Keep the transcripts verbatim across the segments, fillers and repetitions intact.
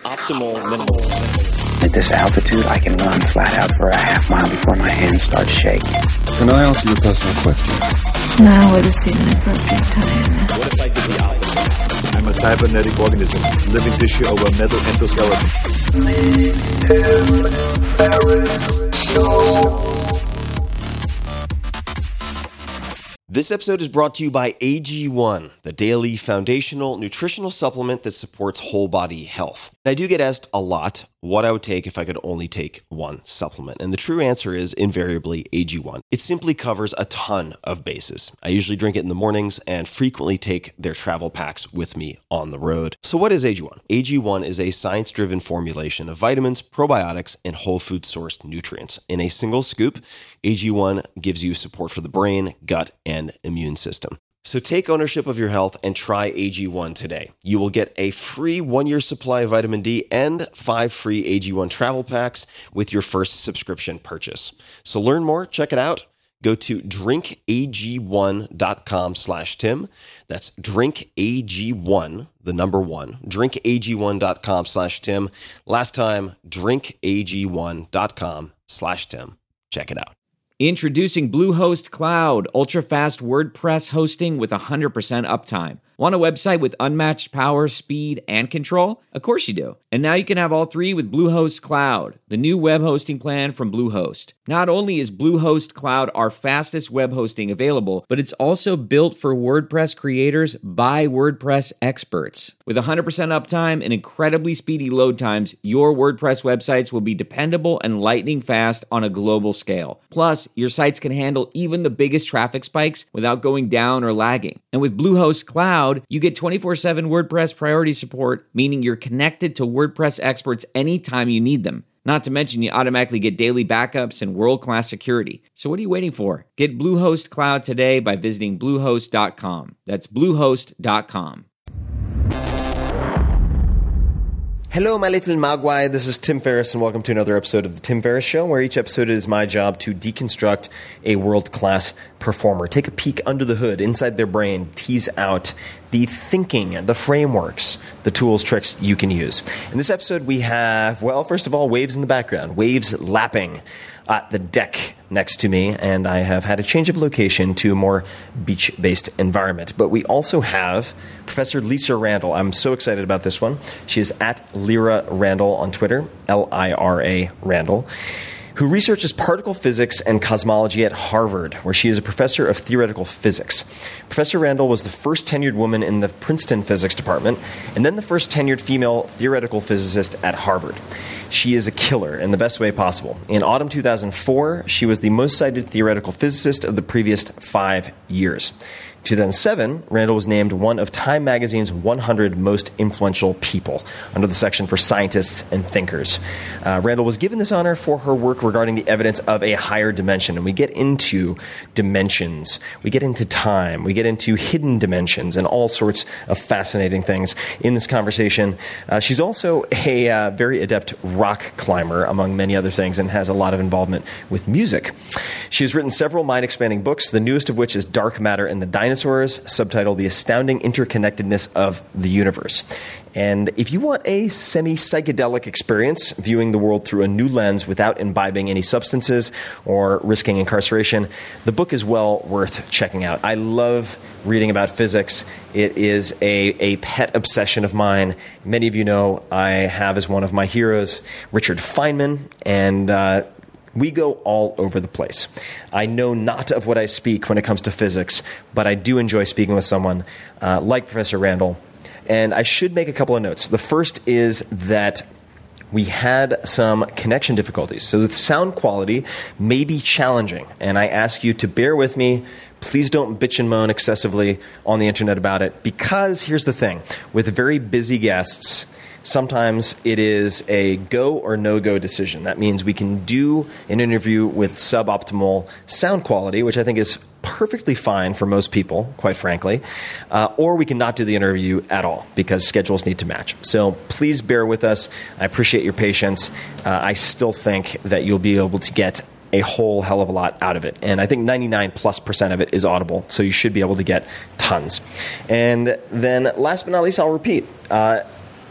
optimal minimal. At this altitude, I can run flat out for a half mile before my hands start shaking. Can I ask you a personal question? Now would seem an appropriate time. What if I did the opposite? I'm a cybernetic organism, living tissue over a metal endoskeleton. The Tim Ferriss Show. This episode is brought to you by A G one, the daily foundational nutritional supplement that supports whole body health. I do get asked a lot what I would take if I could only take one supplement. And the true answer is invariably A G one. It simply covers a ton of bases. I usually drink it in the mornings and frequently take their travel packs with me on the road. So what is A G one? A G one is a science-driven formulation of vitamins, probiotics, and whole food sourced nutrients. In a single scoop, A G one gives you support for the brain, gut, and immune system. So take ownership of your health and try A G one today. You will get a free one-year supply of vitamin D and five free A G one travel packs with your first subscription purchase. So learn more, check it out. Go to drinkag1.com slash Tim. That's drinkag1, the number one, drinkag1.com slash Tim. Last time, drinkag1.com slash Tim. Check it out. Introducing Bluehost Cloud, ultra-fast WordPress hosting with one hundred percent uptime. Want a website with unmatched power, speed, and control? Of course you do. And now you can have all three with Bluehost Cloud, the new web hosting plan from Bluehost. Not only is Bluehost Cloud our fastest web hosting available, but it's also built for WordPress creators by WordPress experts. With one hundred percent uptime and incredibly speedy load times, your WordPress websites will be dependable and lightning fast on a global scale. Plus, your sites can handle even the biggest traffic spikes without going down or lagging. And with Bluehost Cloud, you get twenty-four seven WordPress priority support, meaning you're connected to WordPress experts anytime you need them. Not to mention, you automatically get daily backups and world-class security. So what are you waiting for? Get Bluehost Cloud today by visiting bluehost dot com. That's bluehost dot com. Hello, my little Mogwai. This is Tim Ferriss, and welcome to another episode of The Tim Ferriss Show, where each episode is my job to deconstruct a world-class performer, take a peek under the hood, inside their brain, tease out the thinking, the frameworks, the tools, tricks you can use. In this episode, we have, well, first of all, waves in the background, waves lapping at the deck next to me, and I have had a change of location to a more beach-based environment. But we also have Professor Lisa Randall. I'm so excited about this one. She is at Lyra Randall on Twitter, L I R A Randall, who researches particle physics and cosmology at Harvard, where she is a professor of theoretical physics. Professor Randall was the first tenured woman in the Princeton physics department, and then the first tenured female theoretical physicist at Harvard. She is a killer in the best way possible. In autumn two thousand four, she was the most cited theoretical physicist of the previous five years. In two thousand seven, Randall was named one of Time Magazine's one hundred most influential people under the section for scientists and thinkers. Uh, Randall was given this honor for her work regarding the evidence of a higher dimension. And we get into dimensions, we get into time, we get into hidden dimensions and all sorts of fascinating things in this conversation. Uh, she's also a uh, very adept rock climber, among many other things, and has a lot of involvement with music. She has written several mind-expanding books, the newest of which is Dark Matter and the Dinosaurs, subtitled The Astounding Interconnectedness of the Universe. And if you want a semi-psychedelic experience, viewing the world through a new lens without imbibing any substances or risking incarceration, the book is well worth checking out. I love reading about physics. It is a, a pet obsession of mine. Many of you know I have as one of my heroes Richard Feynman, and uh, we go all over the place. I know not of what I speak when it comes to physics, but I do enjoy speaking with someone uh, like Professor Randall. And I should make a couple of notes. The first is that we had some connection difficulties. So the sound quality may be challenging, and I ask you to bear with me. Please don't bitch and moan excessively on the internet about it, because here's the thing. With very busy guests, sometimes it is a go or no-go decision. That means we can do an interview with suboptimal sound quality, which I think is perfectly fine for most people, quite frankly, uh, or we can not do the interview at all because schedules need to match. So please bear with us. I appreciate your patience. Uh, I still think that you'll be able to get a whole hell of a lot out of it. And I think ninety-nine plus percent of it is audible, so you should be able to get tons. And then last but not least, I'll repeat. Uh,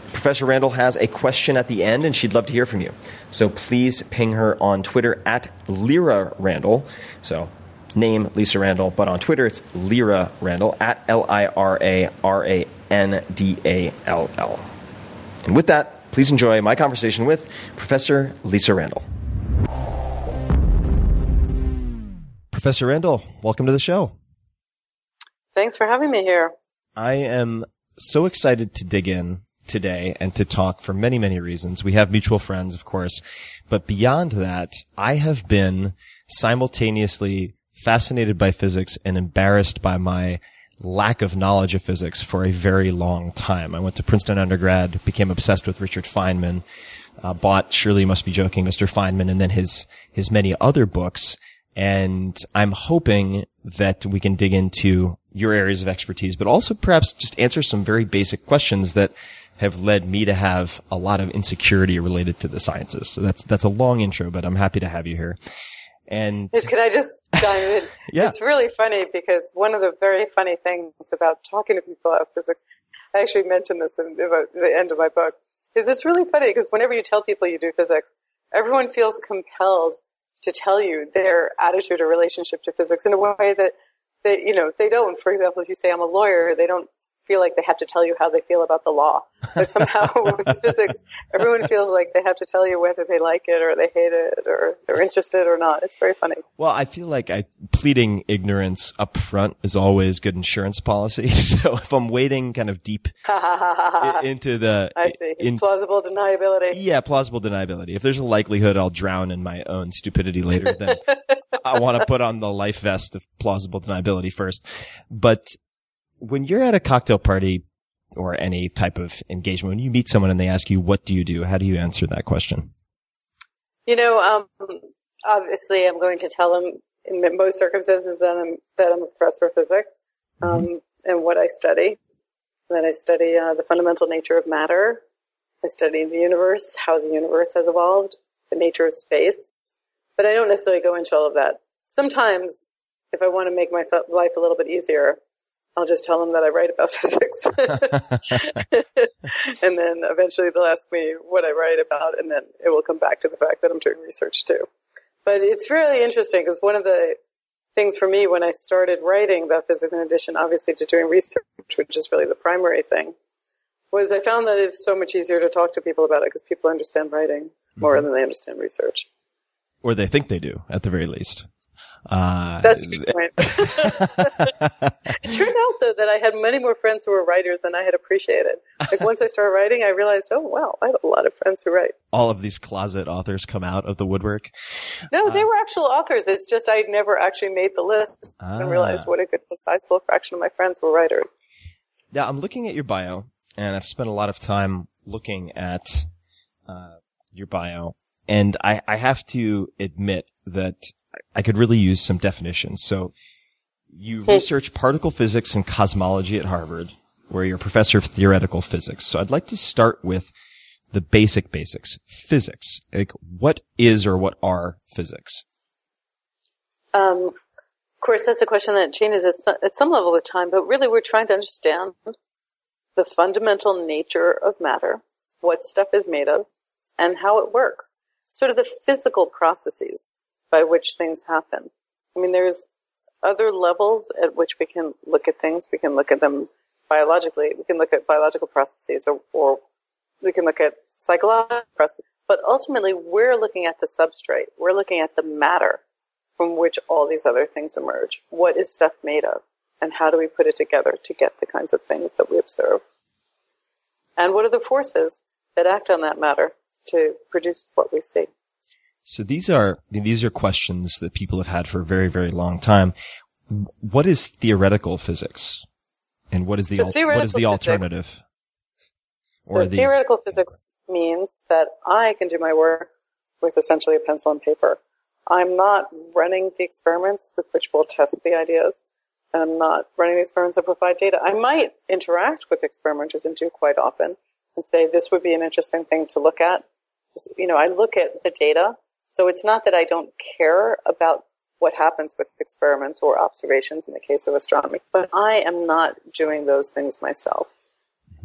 Professor Randall has a question at the end, and she'd love to hear from you. So please ping her on Twitter at Lyra Randall. So name Lisa Randall, but on Twitter it's Lyra Randall, at L I R A R A N D A L L. And with that, please enjoy my conversation with Professor Lisa Randall. Professor Randall, welcome to the show. Thanks for having me here. I am so excited to dig in today and to talk for many, many reasons. We have mutual friends, of course, but beyond that, I have been simultaneously fascinated by physics and embarrassed by my lack of knowledge of physics for a very long time. I went to Princeton undergrad, became obsessed with Richard Feynman, uh, bought Surely You Must Be Joking, Mister Feynman, and then his, his many other books. And I'm hoping that we can dig into your areas of expertise, but also perhaps just answer some very basic questions that have led me to have a lot of insecurity related to the sciences. So that's, that's a long intro, but I'm happy to have you here. And can I just chime in? Yeah. It's really funny because one of the very funny things about talking to people about physics, I actually mentioned this in the end of my book, is it's really funny because whenever you tell people you do physics, everyone feels compelled to tell you their attitude or relationship to physics in a way that they, you know, they don't. For example, if you say I'm a lawyer, they don't feel like they have to tell you how they feel about the law. But somehow with physics, everyone feels like they have to tell you whether they like it or they hate it or they're interested or not. It's very funny. Well, I feel like I, pleading ignorance up front is always good insurance policy. So if I'm wading kind of deep i- into the... I see. It's in, plausible deniability. Yeah, plausible deniability. If there's a likelihood I'll drown in my own stupidity later, then I want to put on the life vest of plausible deniability first. But when you're at a cocktail party or any type of engagement, when you meet someone and they ask you, what do you do? How do you answer that question? You know, um, obviously I'm going to tell them in most circumstances that I'm, that I'm a professor of physics, um, mm-hmm. and what I study. And then I study uh, the fundamental nature of matter. I study the universe, how the universe has evolved, the nature of space. But I don't necessarily go into all of that. Sometimes, if I want to make my life a little bit easier, I'll just tell them that I write about physics. And then eventually they'll ask me what I write about, and then it will come back to the fact that I'm doing research too. But it's really interesting because one of the things for me when I started writing about physics, in addition obviously to doing research, which is really the primary thing, was I found that it's so much easier to talk to people about it because people understand writing more mm-hmm. than they understand research. Or they think they do, at the very least. Uh, That's a good point. It turned out, though, that I had many more friends who were writers than I had appreciated. Like, once I started writing, I realized, oh, wow, I have a lot of friends who write. All of these closet authors come out of the woodwork? No, they uh, were actual authors. It's just I'd never actually made the list ah. and realized what a good, sizable fraction of my friends were writers. Now, I'm looking at your bio, and I've spent a lot of time looking at uh, your bio, and I, I have to admit that I could really use some definitions. So you research particle physics and cosmology at Harvard, where you're a professor of theoretical physics. So I'd like to start with the basic basics. Physics. Like, what is or what are physics? Um, of course, that's a question that changes at some, at some level with time, but really we're trying to understand the fundamental nature of matter, what stuff is made of, and how it works. Sort of the physical processes by which things happen. I mean, there's other levels at which we can look at things. We can look at them biologically. We can look at biological processes, or, or we can look at psychological processes. But ultimately, we're looking at the substrate. We're looking at the matter from which all these other things emerge. What is stuff made of? And how do we put it together to get the kinds of things that we observe? And what are the forces that act on that matter to produce what we see? So these are these are questions that people have had for a very, very long time. What is theoretical physics, and what is the so al- what is the physics, alternative? So the, theoretical physics means that I can do my work with essentially a pencil and paper. I'm not running the experiments with which we'll test the ideas. I'm not running the experiments that provide data. I might interact with experimenters and do quite often and say this would be an interesting thing to look at. You know, I look at the data. So it's not that I don't care about what happens with experiments or observations in the case of astronomy, but I am not doing those things myself. Mm-hmm.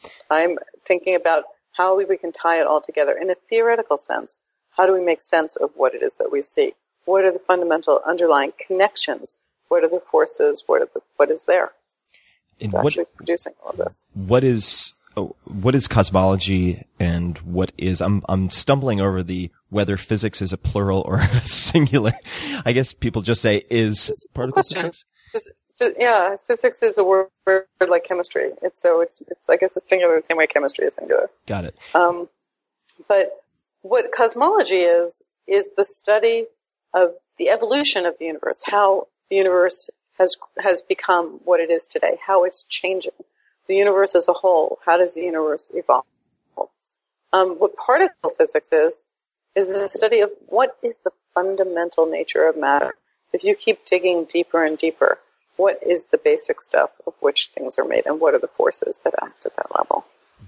I'm thinking about how we can tie it all together in a theoretical sense. How do we make sense of what it is that we see? What are the fundamental underlying connections? What are the forces? What are the, what is there? And It's what, actually producing all of this. what is oh, what is cosmology, and what is I'm I'm stumbling over the whether physics is a plural or a singular. I guess people just say is It's a particle question. physics. Phys- phys- Yeah, physics is a word like chemistry. It's so it's it's I guess it's singular the same way chemistry is singular. Got it. Um, but what cosmology is is the study of the evolution of the universe, how the universe has has become what it is today, how it's changing. The universe as a whole, how does the universe evolve? Um, what particle physics is, is a study of what is the fundamental nature of matter. If you keep digging deeper and deeper, what is the basic stuff of which things are made, and what are the forces that act at that level?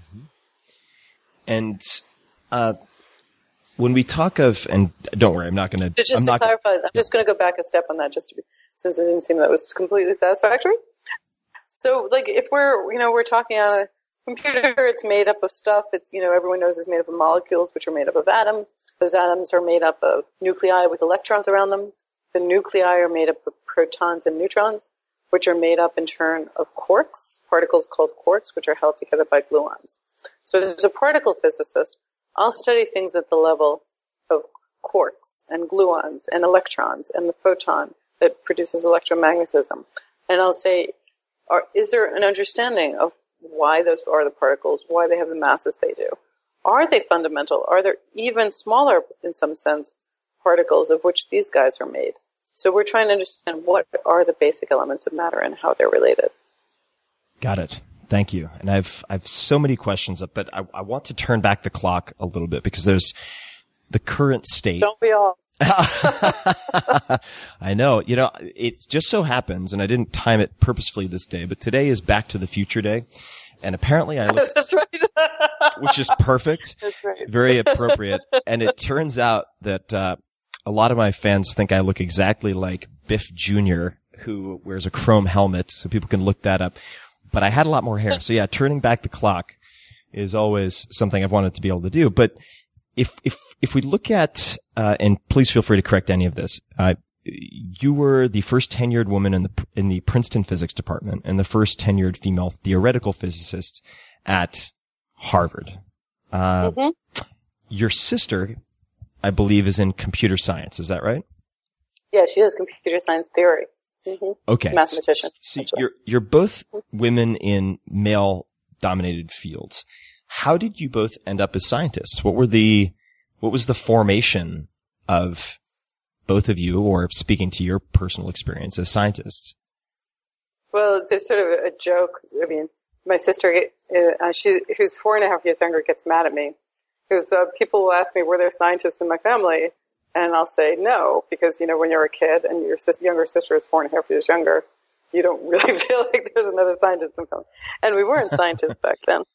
And uh, when we talk of, and don't worry, I'm not going So just I'm to not, clarify, I'm just going to go back a step on that, just to be, since it didn't seem that was completely satisfactory. So, like, if we're, you know, we're talking on a computer, it's made up of stuff. It's, you know, everyone knows it's made up of molecules, which are made up of atoms. Those atoms are made up of nuclei with electrons around them. The nuclei are made up of protons and neutrons, which are made up in turn of quarks, particles called quarks, which are held together by gluons. So as a particle physicist, I'll study things at the level of quarks and gluons and electrons and the photon that produces electromagnetism. And I'll say, are, is there an understanding of why those are the particles, why they have the masses they do? Are they fundamental? Are there even smaller, in some sense, particles of which these guys are made? So we're trying to understand what are the basic elements of matter and how they're related. Got it. Thank you. And I've I've so many questions, but I, I want to turn back the clock a little bit because there's the current state. Don't we all? I know. You know, it just so happens, and I didn't time it purposefully this day, but today is Back to the Future Day. And apparently I look, That's right. which is perfect. That's right. Very appropriate. And it turns out that, uh, a lot of my fans think I look exactly like Biff Junior, who wears a chrome helmet, so people can look that up. But I had a lot more hair. So yeah, turning back the clock is always something I've wanted to be able to do. But if, if, if we look at, uh, and please feel free to correct any of this, uh, you were the first tenured woman in the, in the Princeton physics department and the first tenured female theoretical physicist at Harvard. Uh, Mm-hmm. Your sister, I believe, is in computer science. Is that right? Yeah, she does computer science theory. Mm-hmm. Okay. She's a mathematician. So actually. you're, you're both women in male dominated fields. How did you both end up as scientists? What were the, what was the formation of both of you, or speaking to your personal experience as scientists? Well, there's sort of a joke. I mean, my sister, uh, she, who's four and a half years younger, gets mad at me because uh, people will ask me, were there scientists in my family? And I'll say no, because, you know, when you're a kid and your sis- younger sister is four and a half years younger, you don't really feel like there's another scientist in the family. And we weren't scientists back then.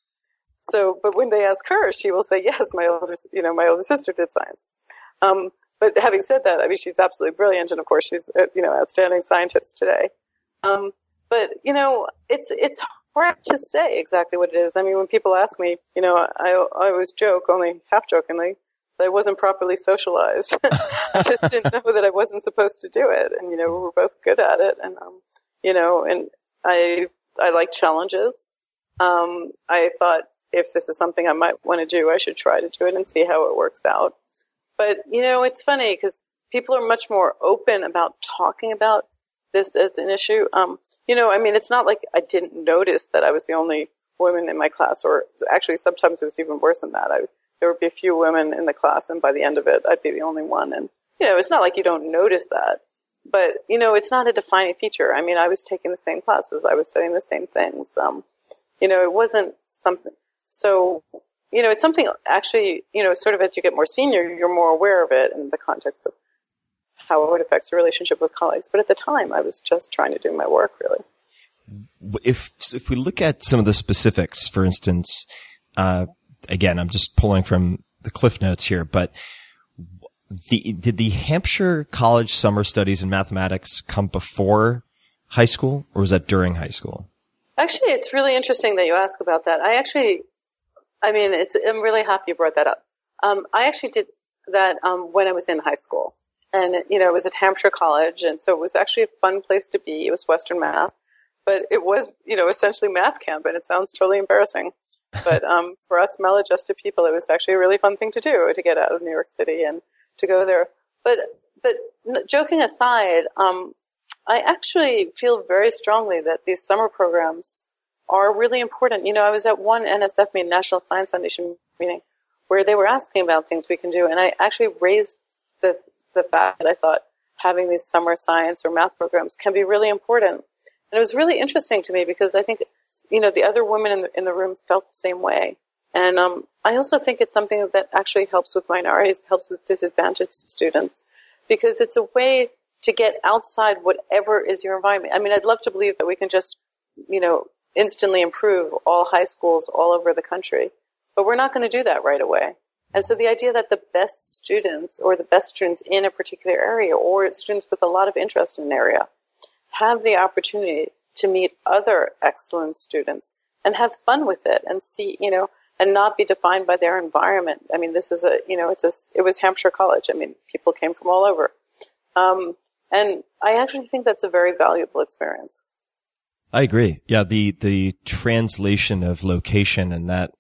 So, but when they ask her, she will say, yes, my older, you know, my older sister did science. Um, but having said that, I mean, she's absolutely brilliant. And of course, she's, a, you know, outstanding scientist today. Um, but, you know, it's, it's hard to say exactly what it is. I mean, when people ask me, you know, I, I always joke, only half jokingly, that I wasn't properly socialized. I just didn't know that I wasn't supposed to do it. And, you know, we were both good at it. And, um, you know, and I, I like challenges. Um, I thought if this is something I might want to do, I should try to do it and see how it works out. But, you know, it's funny because people are much more open about talking about this as an issue. Um, you know, I mean, it's not like I didn't notice that I was the only woman in my class, or actually sometimes it was even worse than that. I, there would be a few women in the class, and by the end of it, I'd be the only one. And, you know, it's not like you don't notice that. But, you know, it's not a defining feature. I mean, I was taking the same classes. I was studying the same things. Um, you know, it wasn't something. So, you know, it's something actually, you know, sort of as you get more senior, you're more aware of it in the context of how it affects your relationship with colleagues. But at the time, I was just trying to do my work, really. If if we look at some of the specifics, for instance, uh, again, I'm just pulling from the Cliff Notes here, but the did the Hampshire College Summer Studies in Mathematics come before high school, or was that during high school? Actually, it's really interesting that you ask about that. I actually, I mean, it's, I'm really happy you brought that up. Um, I actually did that um, when I was in high school. And, you know, it was at Hampshire College, and so it was actually a fun place to be. It was Western Mass. But it was, you know, essentially math camp, and it sounds totally embarrassing. But um, for us maladjusted people, it was actually a really fun thing to do, to get out of New York City and to go there. But but joking aside, um, I actually feel very strongly that these summer programs are really important. You know, I was at one N S F meeting, National Science Foundation meeting, where they were asking about things we can do, and I actually raised the the fact that I thought having these summer science or math programs can be really important. And it was really interesting to me because I think, you know, the other women in the, in the room felt the same way. And um, I also think it's something that actually helps with minorities, helps with disadvantaged students, because it's a way to get outside whatever is your environment. I mean, I'd love to believe that we can just, you know, instantly improve all high schools all over the country, but we're not going to do that right away. And so the idea that the best students or the best students in a particular area or students with a lot of interest in an area have the opportunity to meet other excellent students and have fun with it and see, you know, and not be defined by their environment. I mean, this is a, you know, it's a, it was Hampshire College. I mean, people came from all over. Um, and I actually think that's a very valuable experience. I agree. Yeah. The, the translation of location and that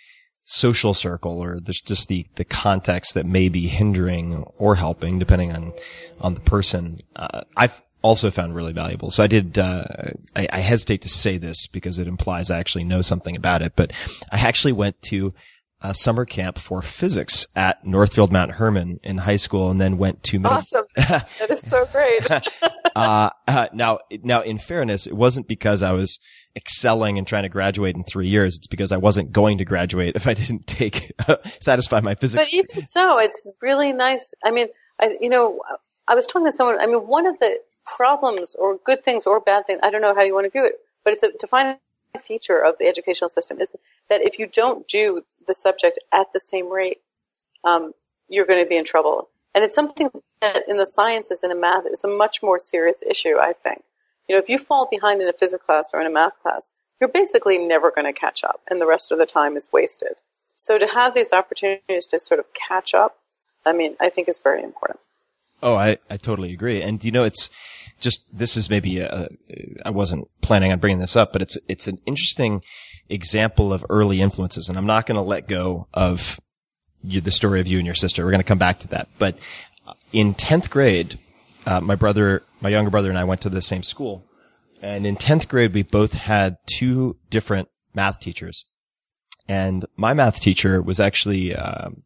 social circle, or there's just the, the context that may be hindering or helping depending on, on the person. Uh, I've also found really valuable. So I did, uh, I, I hesitate to say this because it implies I actually know something about it, but I actually went to a summer camp for physics at Northfield Mount Herman in high school, and then went to middle- awesome. That is so great. uh, uh, now, now in fairness, it wasn't because I was excelling and trying to graduate in three years. It's because I wasn't going to graduate if I didn't take, satisfy my physics. But even so, it's really nice. I mean, I, you know, I was talking to someone, I mean, one of the problems or good things or bad things, I don't know how you want to view it, but it's a defining feature of the educational system is that if you don't do the subject at the same rate, um, you're going to be in trouble. And it's something that in the sciences and in math is a much more serious issue, I think. You know, if you fall behind in a physics class or in a math class, you're basically never going to catch up, and the rest of the time is wasted. So to have these opportunities to sort of catch up, I mean, I think is very important. Oh, I, I totally agree. And, you know, it's just, this is maybe a, I wasn't planning on bringing this up, but it's, it's an interesting example of early influences. And I'm not going to let go of you, the story of you and your sister. We're going to come back to that. But in tenth grade, uh, my brother, my younger brother and I went to the same school. And in tenth grade, we both had two different math teachers. And my math teacher was actually, um,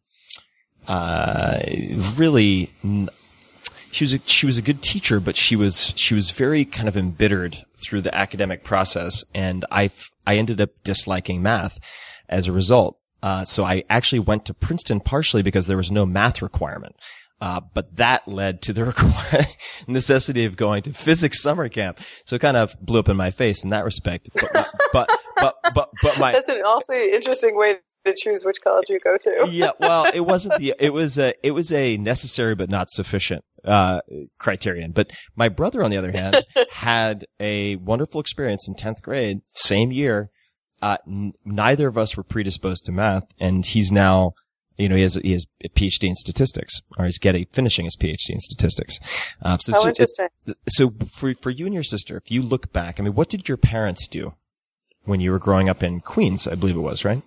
uh, really, She was a, she was a good teacher, but she was she was very kind of embittered through the academic process, and I I ended up disliking math as a result. Uh, so I actually went to Princeton partially because there was no math requirement, uh, but that led to the require- necessity of going to physics summer camp. So it kind of blew up in my face in that respect. But my, but, but but but my that's an awfully interesting way to choose which college you go to. Yeah, well, it wasn't the it was a it was a necessary but not sufficient uh criterion. But my brother, on the other hand, had a wonderful experience in tenth grade, same year. Uh n- neither of us were predisposed to math, and he's now, you know, he has he has a PhD in statistics, or he's getting finishing his PhD in statistics. Uh, so How so, interesting. It, so for for you and your sister, if you look back, I mean, what did your parents do when you were growing up in Queens? I believe it was, right?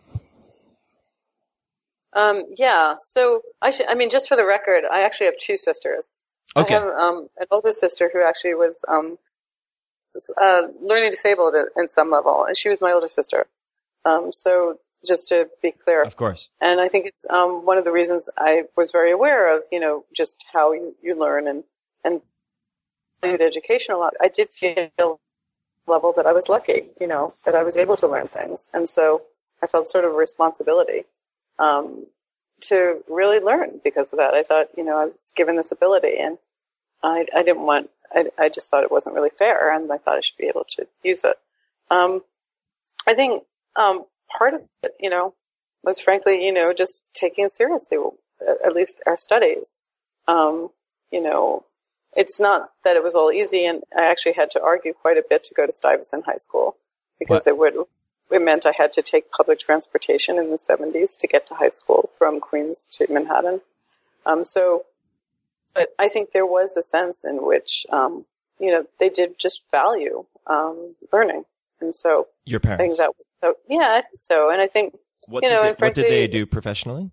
Um, yeah. So I should, I mean, just for the record, I actually have two sisters. Okay. I have, um, an older sister who actually was, um, uh, learning disabled at, at some level, and she was my older sister. Um, so just to be clear. Of course. And I think it's, um, one of the reasons I was very aware of, you know, just how you, you learn and, and valued education a lot. I did feel level that I was lucky, you know, that I was able to learn things. And so I felt sort of a responsibility Um, to really learn because of that. I thought, you know, I was given this ability, and I, I didn't want, I, I just thought it wasn't really fair, and I thought I should be able to use it. Um, I think, um, part of it, you know, was frankly, you know, just taking it seriously, at least our studies. Um, you know, it's not that it was all easy, and I actually had to argue quite a bit to go to Stuyvesant High School. because What? it would it meant I had to take public transportation in the seventies to get to high school from Queens to Manhattan. Um, so, but I think there was a sense in which, um, you know, they did just value um, learning. And so Your I think parents. that, so, yeah, I think so. And I think, What you did know, they, and frankly, what did they do professionally?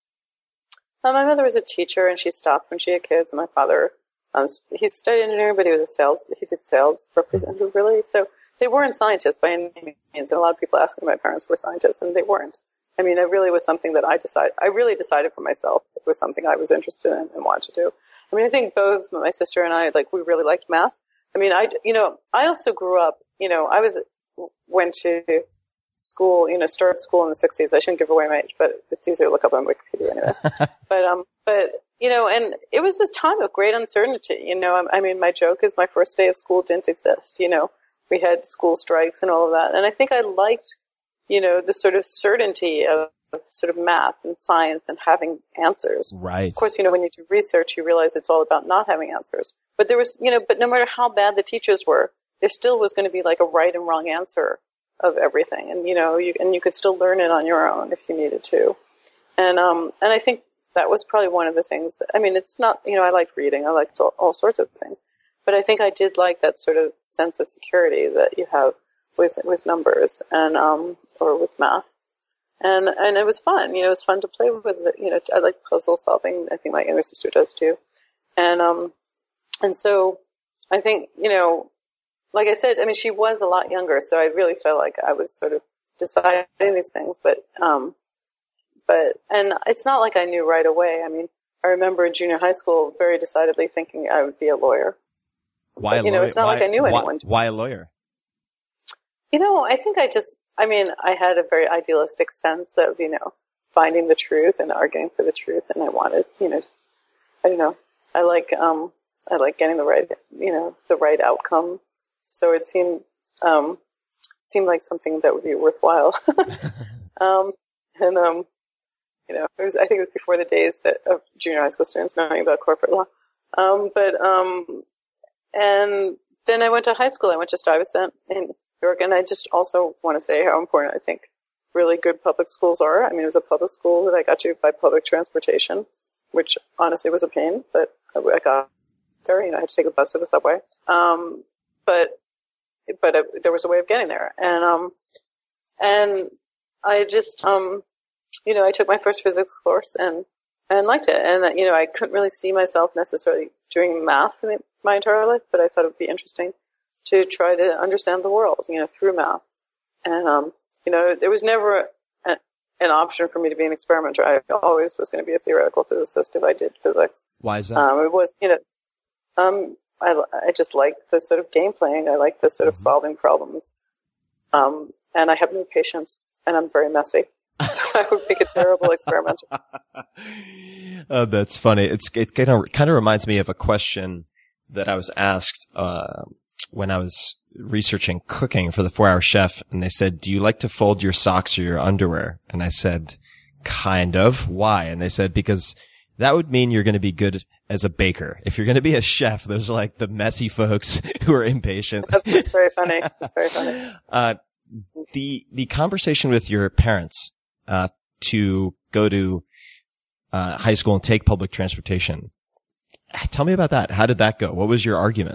Uh, my mother was a teacher, and she stopped when she had kids. And my father, um, he studied engineering, but he was a sales. He did sales representative, really. So they weren't scientists by any means. And a lot of people ask me if my parents were scientists, and they weren't. I mean, it really was something that I decided. I really decided for myself. It was something I was interested in and wanted to do. I mean, I think both my sister and I, like, we really liked math. I mean, I, you know, I also grew up. You know, I was went to school, you know, started school in the sixties. I shouldn't give away my age, but it's easier to look up on Wikipedia anyway. but, um, but, you know, and it was this time of great uncertainty, you know, I, I mean, my joke is my first day of school didn't exist, you know, we had school strikes and all of that. And I think I liked, you know, the sort of certainty of, of sort of math and science and having answers. Right. Of course, you know, when you do research, you realize it's all about not having answers. But there was, you know, but no matter how bad the teachers were, there still was going to be like a right and wrong answer of everything. And, you know, you, and you could still learn it on your own if you needed to. And, um, and I think that was probably one of the things that, I mean, it's not, you know, I liked reading. I liked all, all sorts of things, but I think I did like that sort of sense of security that you have with, with numbers and, um, or with math. And, and it was fun, you know, it was fun to play with it. You know, I like puzzle solving. I think my younger sister does too. And, um, and so I think, you know, like I said, I mean, she was a lot younger, so I really felt like I was sort of deciding these things. But, um, but, and it's not like I knew right away. I mean, I remember in junior high school very decidedly thinking I would be a lawyer. Why but, a you know, lawyer? it's not why, like I knew anyone. Why, why a lawyer? You know, I think I just, I mean, I had a very idealistic sense of, you know, finding the truth and arguing for the truth. And I wanted, you know, I don't know, I like, um, I like getting the right, you know, the right outcome. So it seemed um, seemed like something that would be worthwhile. um, and um, you know, it was, I think it was before the days that of junior high school students knowing about corporate law. Um, but um, and then I went to high school. I went to Stuyvesant in New York, and I just also want to say how important I think really good public schools are. I mean, it was a public school that I got to by public transportation, which honestly was a pain, but I got there. You know, I had to take a bus to the subway. Um, but but it, there was a way of getting there, and um, and I just um, you know, I took my first physics course and and liked it, and you know, I couldn't really see myself necessarily doing math for the, my entire life, but I thought it would be interesting to try to understand the world, you know, through math, and um, you know, there was never a, an option for me to be an experimenter. I always was going to be a theoretical physicist if I did physics. Why is that? Um, it was, you know, um, I, I just like the sort of game playing. I like the sort of solving problems. Um, and I have no patience, and I'm very messy. So I would make a terrible experimenter. Oh, that's funny. It's, it kind of, kind of reminds me of a question that I was asked, uh, when I was researching cooking for the four hour chef. And they said, do you like to fold your socks or your underwear? And I said, kind of. Why? And they said, because that would mean you're going to be good as a baker. If you're going to be a chef, those are like the messy folks who are impatient. It's very funny. It's very funny. Uh, the, the conversation with your parents, uh, to go to, uh, high school and take public transportation. Tell me about that. How did that go? What was your argument?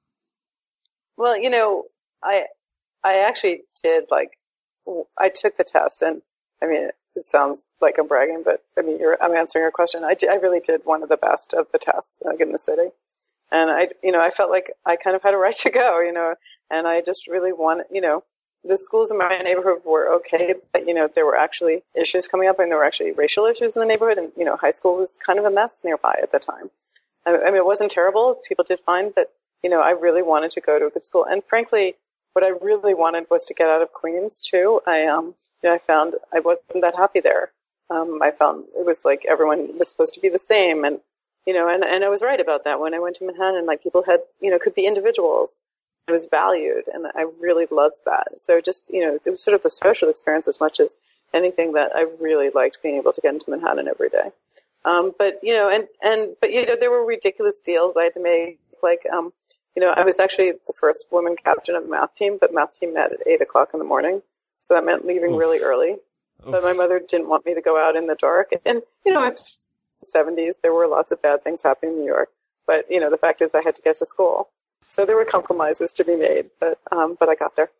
Well, you know, I, I actually did like, I took the test, and I mean, it sounds like I'm bragging, but I mean, you're, I'm answering your question. I, did, I really did one of the best of the tests, like in the city. And I, you know, I felt like I kind of had a right to go, you know, and I just really wanted, you know, the schools in my neighborhood were okay, but, you know, there were actually issues coming up, and there were actually racial issues in the neighborhood. And, you know, high school was kind of a mess nearby at the time. I, I mean, it wasn't terrible. People did fine, but, you know, I really wanted to go to a good school. And frankly, what I really wanted was to get out of Queens too. I, um, you know, I found I wasn't that happy there. Um, I found it was like everyone was supposed to be the same. And, you know, and, and I was right about that when I went to Manhattan. Like, people had, you know, could be individuals. It was valued, and I really loved that. So just, you know, it was sort of the social experience as much as anything that I really liked being able to get into Manhattan every day. Um, but, you know, and, and, but, you know, there were ridiculous deals I had to make. Like, um, you know, I was actually the first woman captain of the math team, but math team met at eight o'clock in the morning. So that meant leaving Oof. really early. Oof. But my mother didn't want me to go out in the dark. And, you know, in the seventies, there were lots of bad things happening in New York. But, you know, the fact is I had to get to school. So there were compromises to be made, but, um, but I got there.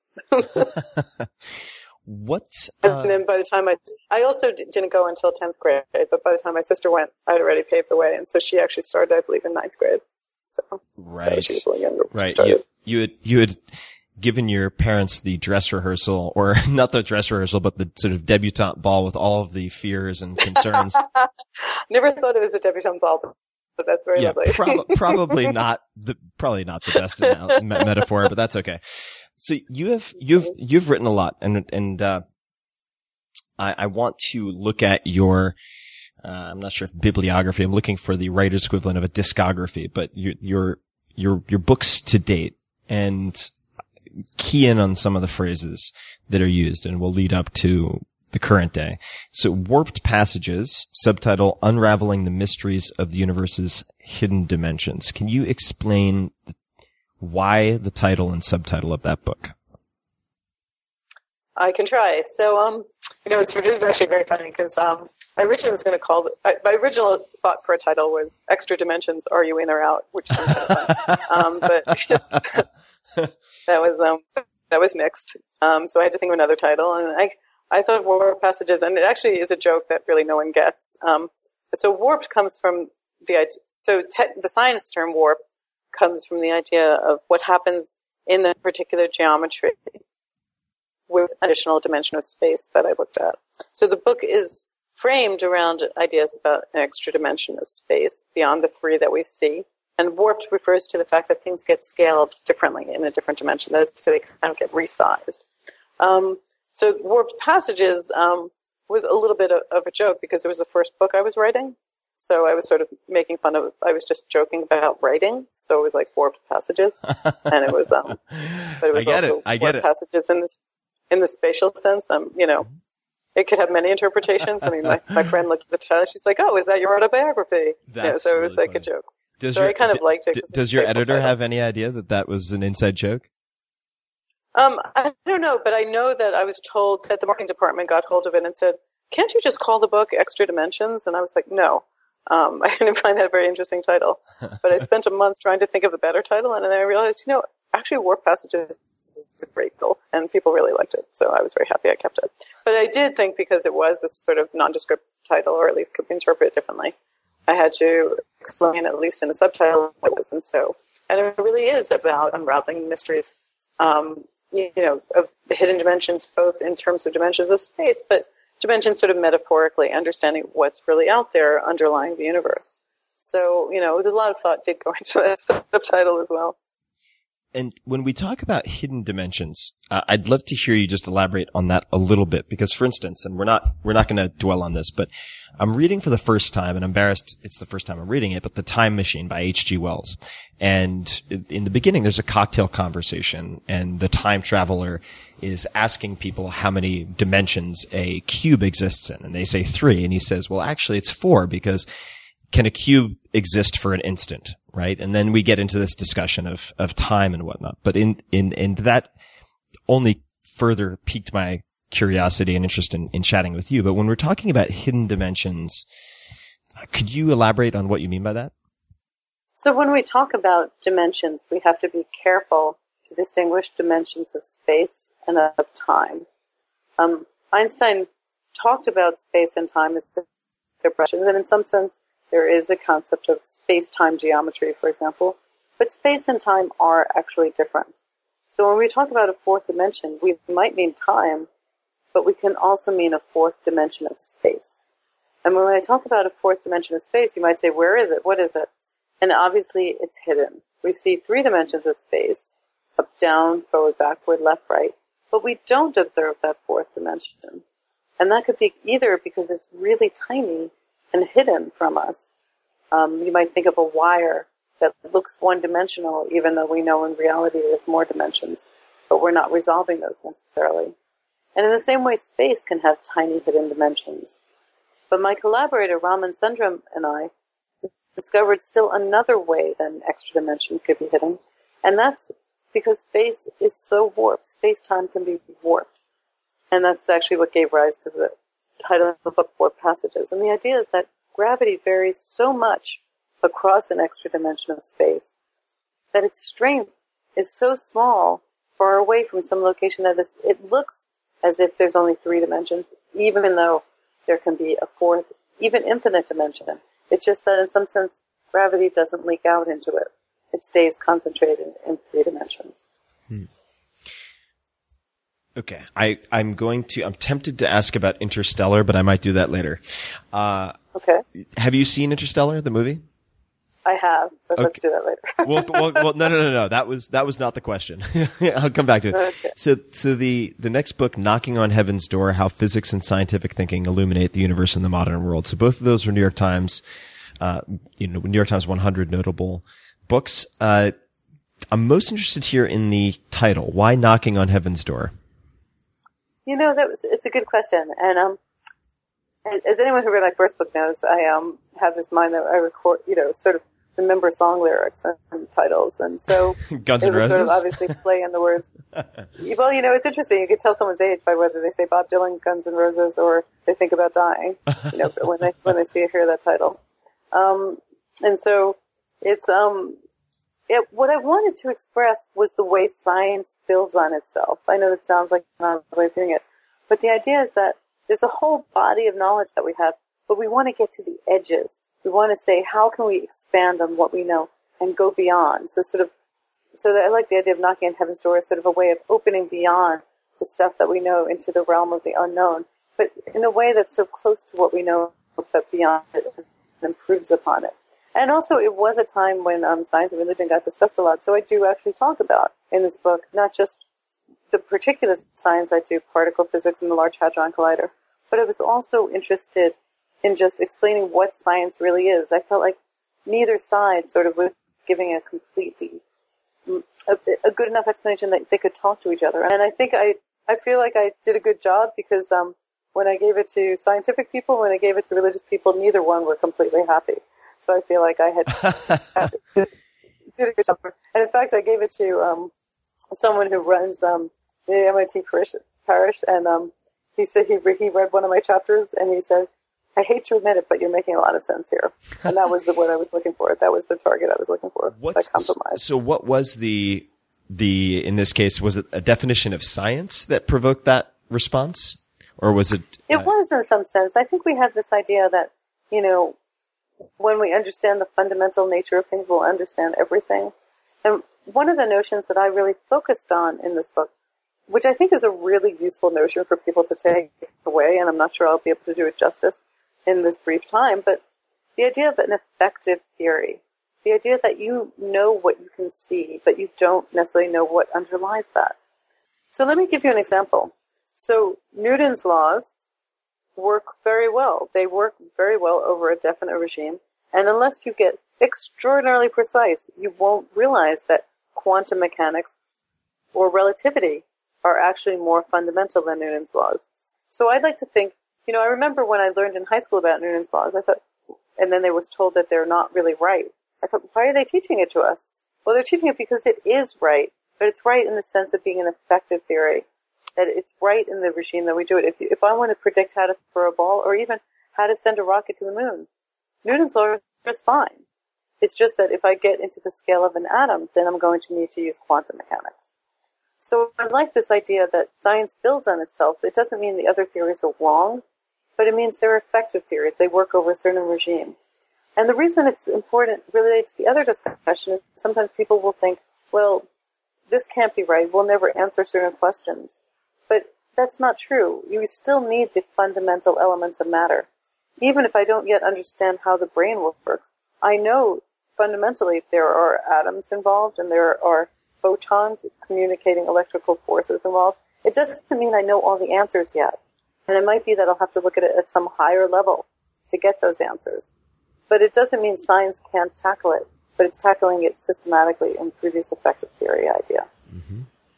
What's, uh... And then by the time I, I also d- didn't go until tenth grade, but by the time my sister went, I'd already paved the way. And so she actually started, I believe, in ninth grade. So, right. so she was a little younger. Right. You, you had, you had given your parents the dress rehearsal, or not the dress rehearsal, but the sort of debutante ball with all of the fears and concerns. Never thought it was a debutante ball, but that's very yeah, lovely. prob- probably not the, probably not the best amount, me- metaphor, but that's okay. So you have, you've, you've written a lot, and, and, uh, I, I want to look at your, uh, I'm not sure if bibliography, I'm looking for the writer's equivalent of a discography, but your, your, your, your books to date, and key in on some of the phrases that are used, and will lead up to the current day. So Warped Passages, subtitle Unraveling the Mysteries of the Universe's Hidden Dimensions. Can you explain the why the title and subtitle of that book? I can try. So, um, you know, it's, it's actually very funny because um, I originally was going to call it, I, my original thought for a title was Extra Dimensions, Are You In or Out? Which sounds kind of fun. Um, but that was um, that was mixed. Um, so I had to think of another title, and I I thought Warped Passages, and it actually is a joke that really no one gets. Um, so warped comes from the idea. So te- the science term warp comes from the idea of what happens in a particular geometry with an additional dimension of space that I looked at. So the book is framed around ideas about an extra dimension of space beyond the three that we see. And warped refers to the fact that things get scaled differently in a different dimension. That is to say, they kind of get resized. Um, so Warped Passages um, was a little bit of, of a joke because it was the first book I was writing. So I was sort of making fun of, I was just joking about writing. So it was like Warped Passages. And it was, um, but it was I get also it. I get Warped it. Passages in this, in the spatial sense. Um, you know, it could have many interpretations. I mean, my, my friend looked at the title. She's like, "Oh, is that your autobiography?" That's yeah, so it was really like funny. a joke. Does so your, I kind of d- liked it. D- does your editor title. have any idea that that was an inside joke? Um, I don't know, but I know that I was told that the marketing department got hold of it and said, "Can't you just call the book Extra Dimensions?" And I was like, "No." Um, I didn't find that a very interesting title, but I spent a month trying to think of a better title, and then I realized, you know, actually Warped Passages is a great title, and people really liked it, so I was very happy I kept it. But I did think, because it was this sort of nondescript title, or at least could be interpreted differently, I had to explain, at least in the subtitle, what it was, and so, and it really is about unraveling mysteries, um, you know, of the hidden dimensions, both in terms of dimensions of space, but dimensions sort of metaphorically, understanding what's really out there underlying the universe. So, you know, there's a lot of thought did go into that subtitle as well. And when we talk about hidden dimensions, uh, I'd love to hear you just elaborate on that a little bit, because, for instance, and we're not we're not going to dwell on this, but I'm reading for the first time, and I'm embarrassed it's the first time I'm reading it, but The Time Machine by H G Wells. And in the beginning, there's a cocktail conversation, and the time traveler is asking people how many dimensions a cube exists in, and they say three, and he says, well, actually, it's four, because can a cube exist for an instant, right? And then we get into this discussion of, of time and whatnot. But in, in, in that only further piqued my curiosity and interest in, in chatting with you. But when we're talking about hidden dimensions, could you elaborate on what you mean by that? So when we talk about dimensions, we have to be careful to distinguish dimensions of space and of time. Um, Einstein talked about space and time as expressions, and in some sense, there is a concept of space-time geometry, for example, but space and time are actually different. So when we talk about a fourth dimension, we might mean time, but we can also mean a fourth dimension of space. And when I talk about a fourth dimension of space, you might say, where is it? What is it? And obviously, it's hidden. We see three dimensions of space, up, down, forward, backward, left, right, but we don't observe that fourth dimension. And that could be either because it's really tiny and hidden from us. Um, you might think of a wire that looks one-dimensional, even though we know in reality there's more dimensions, but we're not resolving those necessarily. And in the same way, space can have tiny hidden dimensions. But my collaborator, Raman Sundram, and I discovered still another way that an extra dimension could be hidden, And that's because space is so warped. Space-time can be warped. And that's actually what gave rise to the title of the book, Warp Passages. And the idea is that gravity varies so much across an extra dimension of space that its strength is so small, far away from some location, that this, it looks as if there's only three dimensions, even though there can be a fourth, even infinite dimension. It's just that in some sense, gravity doesn't leak out into it. It stays concentrated in three dimensions. Hmm. Okay, I, I'm going to, I'm tempted to ask about Interstellar, but I might do that later. Uh, okay. Have you seen Interstellar, the movie? I have, but okay. let's do that later. well, well, well, no, no, no, no. That was, that was not the question. I'll come back to it. Okay. So, so the, the next book, Knocking on Heaven's Door, How Physics and Scientific Thinking Illuminate the Universe and the Modern World. So both of those were New York Times, uh, you know, New York Times one hundred notable books. Uh, I'm most interested here in the title. Why Knocking on Heaven's Door? You know, that was, it's a good question. And, um, as anyone who read my first book knows, I, um, have this mind that I record, you know, sort of remember song lyrics and, and titles. And so Guns it N' was Roses? sort of obviously play in the words. Well, you know, it's interesting. You could tell someone's age by whether they say Bob Dylan, Guns N' Roses, or they think about dying, you know, when they, when they see or hear that title. Um, and so it's, um, It, what I wanted to express was the way science builds on itself. I know that sounds like not the way of doing it, but the idea is that there's a whole body of knowledge that we have, but we want to get to the edges. We want to say, how can we expand on what we know and go beyond? So sort of, so that I like the idea of knocking on heaven's door as sort of a way of opening beyond the stuff that we know into the realm of the unknown, but in a way that's so close to what we know, but beyond it and improves upon it. And also, it was a time when um, science and religion got discussed a lot. So I do actually talk about in this book not just the particular science I do, particle physics and the Large Hadron Collider, but I was also interested in just explaining what science really is. I felt like neither side sort of was giving a completely a, a good enough explanation that they could talk to each other. And I think I I feel like I did a good job because um, when I gave it to scientific people, when I gave it to religious people, neither one were completely happy. So I feel like I had did, did a good job. And in fact, I gave it to um, someone who runs um, the M I T parish, parish and um, he said he, re- he read one of my chapters, and he said, I hate to admit it, but you're making a lot of sense here. And that was the word I was looking for. That was the target I was looking for. What's, compromise. So what was the, the, in this case, was it a definition of science that provoked that response? Or was it? It uh, was in some sense. I think we have this idea that, you know, when we understand the fundamental nature of things, we'll understand everything. And one of the notions that I really focused on in this book, which I think is a really useful notion for people to take away, and I'm not sure I'll be able to do it justice in this brief time, but the idea of an effective theory, the idea that you know what you can see, but you don't necessarily know what underlies that. So let me give you an example. So Newton's laws work very well. They work very well over a definite regime. And unless you get extraordinarily precise, you won't realize that quantum mechanics or relativity are actually more fundamental than Newton's laws. So I'd like to think, you know, I remember when I learned in high school about Newton's laws, I thought, and then I was told that they're not really right. I thought, why are they teaching it to us? Well, they're teaching it because it is right, but it's right in the sense of being an effective theory. That it's right in the regime that we do it. If you, if I want to predict how to throw a ball or even how to send a rocket to the moon, Newton's law is fine. It's just that if I get into the scale of an atom, then I'm going to need to use quantum mechanics. So I like this idea that science builds on itself. It doesn't mean the other theories are wrong, but it means they're effective theories. They work over a certain regime. And the reason it's important related to the other discussion is sometimes people will think, well, this can't be right. We'll never answer certain questions. But that's not true. You still need the fundamental elements of matter. Even if I don't yet understand how the brain works, I know fundamentally there are atoms involved and there are photons communicating electrical forces involved. It doesn't mean I know all the answers yet. And it might be that I'll have to look at it at some higher level to get those answers. But it doesn't mean science can't tackle it, but it's tackling it systematically and through this effective theory idea. Mm-hmm.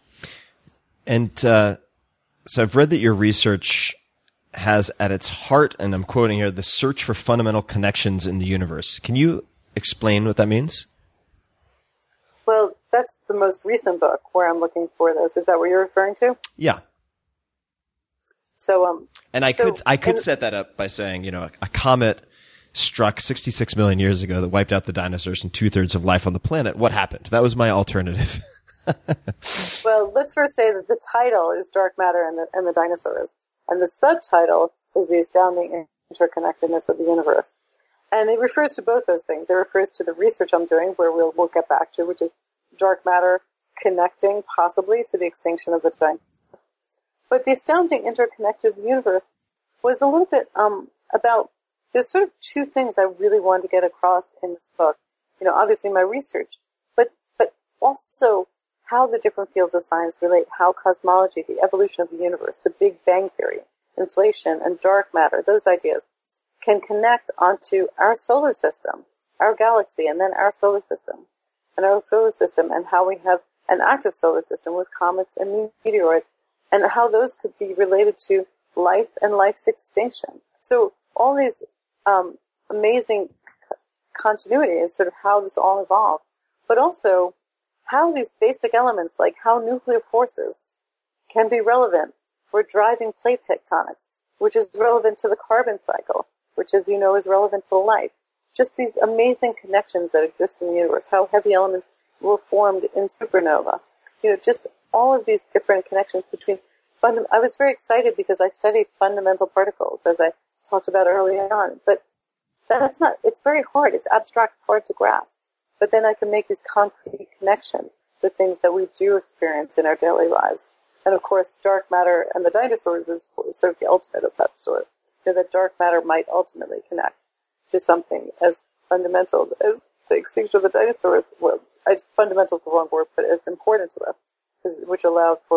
And, uh, So I've read that your research has at its heart, and I'm quoting here, the search for fundamental connections in the universe. Can you explain what that means? Well, that's the most recent book where I'm looking for this. Is that what you're referring to? Yeah. So, um, and I so, could I could and, set that up by saying, you know, a, a comet struck sixty-six million years ago that wiped out the dinosaurs and two thirds of life on the planet. What happened? That was my alternative. Well, let's first say that the title is Dark Matter and the, and the Dinosaurs, and the subtitle is The Astounding Interconnectedness of the Universe. And it refers to both those things. It refers to the research I'm doing, where we'll, we'll get back to, which is dark matter connecting possibly to the extinction of the dinosaurs. But The Astounding Interconnected of the Universe was a little bit um, about, there's sort of two things I really wanted to get across in this book. You know, obviously my research, but but also how the different fields of science relate, how cosmology, the evolution of the universe, the Big Bang Theory, inflation, and dark matter, those ideas can connect onto our solar system, our galaxy, and then our solar system. And our solar system, and how we have an active solar system with comets and meteoroids, and how those could be related to life and life's extinction. So all these um, amazing continuity is sort of how this all evolved, but also how these basic elements, like how nuclear forces can be relevant for driving plate tectonics, which is relevant to the carbon cycle, which, as you know, is relevant to life. Just these amazing connections that exist in the universe, how heavy elements were formed in supernova. You know, just all of these different connections between fundam- I was very excited because I studied fundamental particles, as I talked about early on, but that's not, it's very hard. It's abstract, it's hard to grasp. But then I can make these concrete connections to things that we do experience in our daily lives. And of course, dark matter and the dinosaurs is sort of the ultimate of that sort. You know, that dark matter might ultimately connect to something as fundamental as the extinction of the dinosaurs. Well, I just fundamental is the wrong word, but it's important to us, which allowed for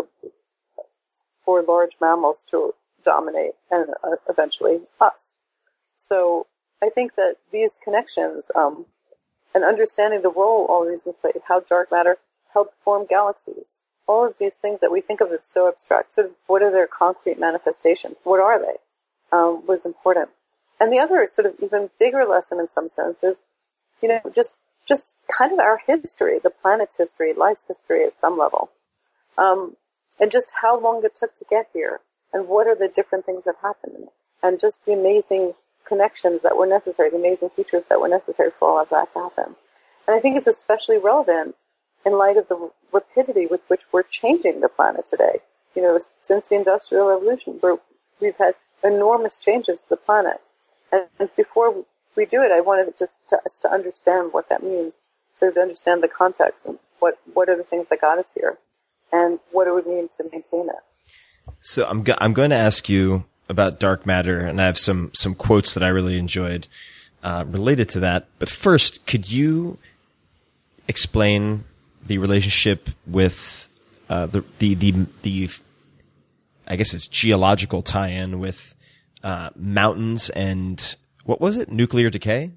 for large mammals to dominate and uh, eventually us. So I think that these connections um, and understanding the role all of these play, how dark matter helped form galaxies, all of these things that we think of as so abstract, sort of what are their concrete manifestations? What are they? Um, was important. And the other sort of even bigger lesson in some sense is, you know, just just kind of our history, the planet's history, life's history at some level. Um, and just how long it took to get here, and what are the different things that happened, and just the amazing connections that were necessary, the amazing features that were necessary for all of that to happen. And I think it's especially relevant in light of the rapidity with which we're changing the planet today. You know, since the Industrial Revolution, we're, we've had enormous changes to the planet. And, and before we do it, I wanted just to, us to understand what that means, sort of to understand the context and what, what are the things that got us here, and what it would mean to maintain it. So I'm go- I'm going to ask you about dark matter, and I have some some quotes that I really enjoyed uh, related to that. But first, could you explain the relationship with uh, the, the the the I guess it's geological tie-in with uh, mountains and what was it? Nuclear decay?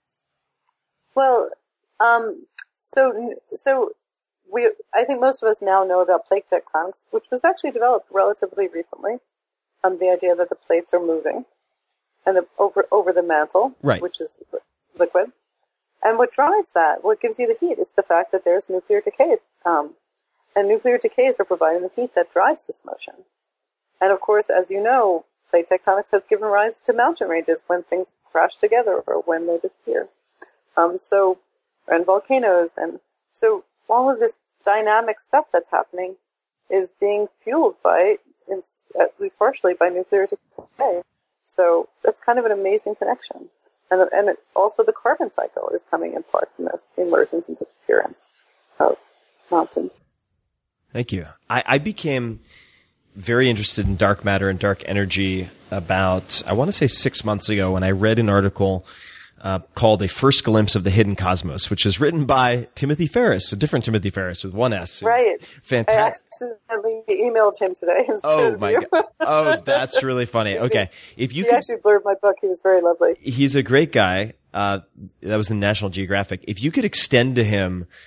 Well, um, so so we I think most of us now know about plate tectonics, which was actually developed relatively recently. Um, the idea that the plates are moving and the, over over the mantle, right, which is liquid. And what drives that, what gives you the heat, is the fact that there's nuclear decays. Um, and nuclear decays are providing the heat that drives this motion. And of course, as you know, plate tectonics has given rise to mountain ranges when things crash together or when they disappear. Um, so, and volcanoes. And so all of this dynamic stuff that's happening is being fueled by, at least partially, by nuclear decay. So that's kind of an amazing connection. And, and it, also the carbon cycle is coming in part from this, the emergence and disappearance of mountains. Thank you. I, I became very interested in dark matter and dark energy about, I want to say six months ago, when I read an article uh, called A First Glimpse of the Hidden Cosmos, which is written by Timothy Ferris, a different Timothy Ferris with one S. Right. Fantastic. I accidentally emailed him today instead oh, of my you. God. Oh, that's really funny. Okay. If you He could, actually blurred my book. He was very lovely. He's a great guy. Uh, that was in National Geographic. If you could extend to him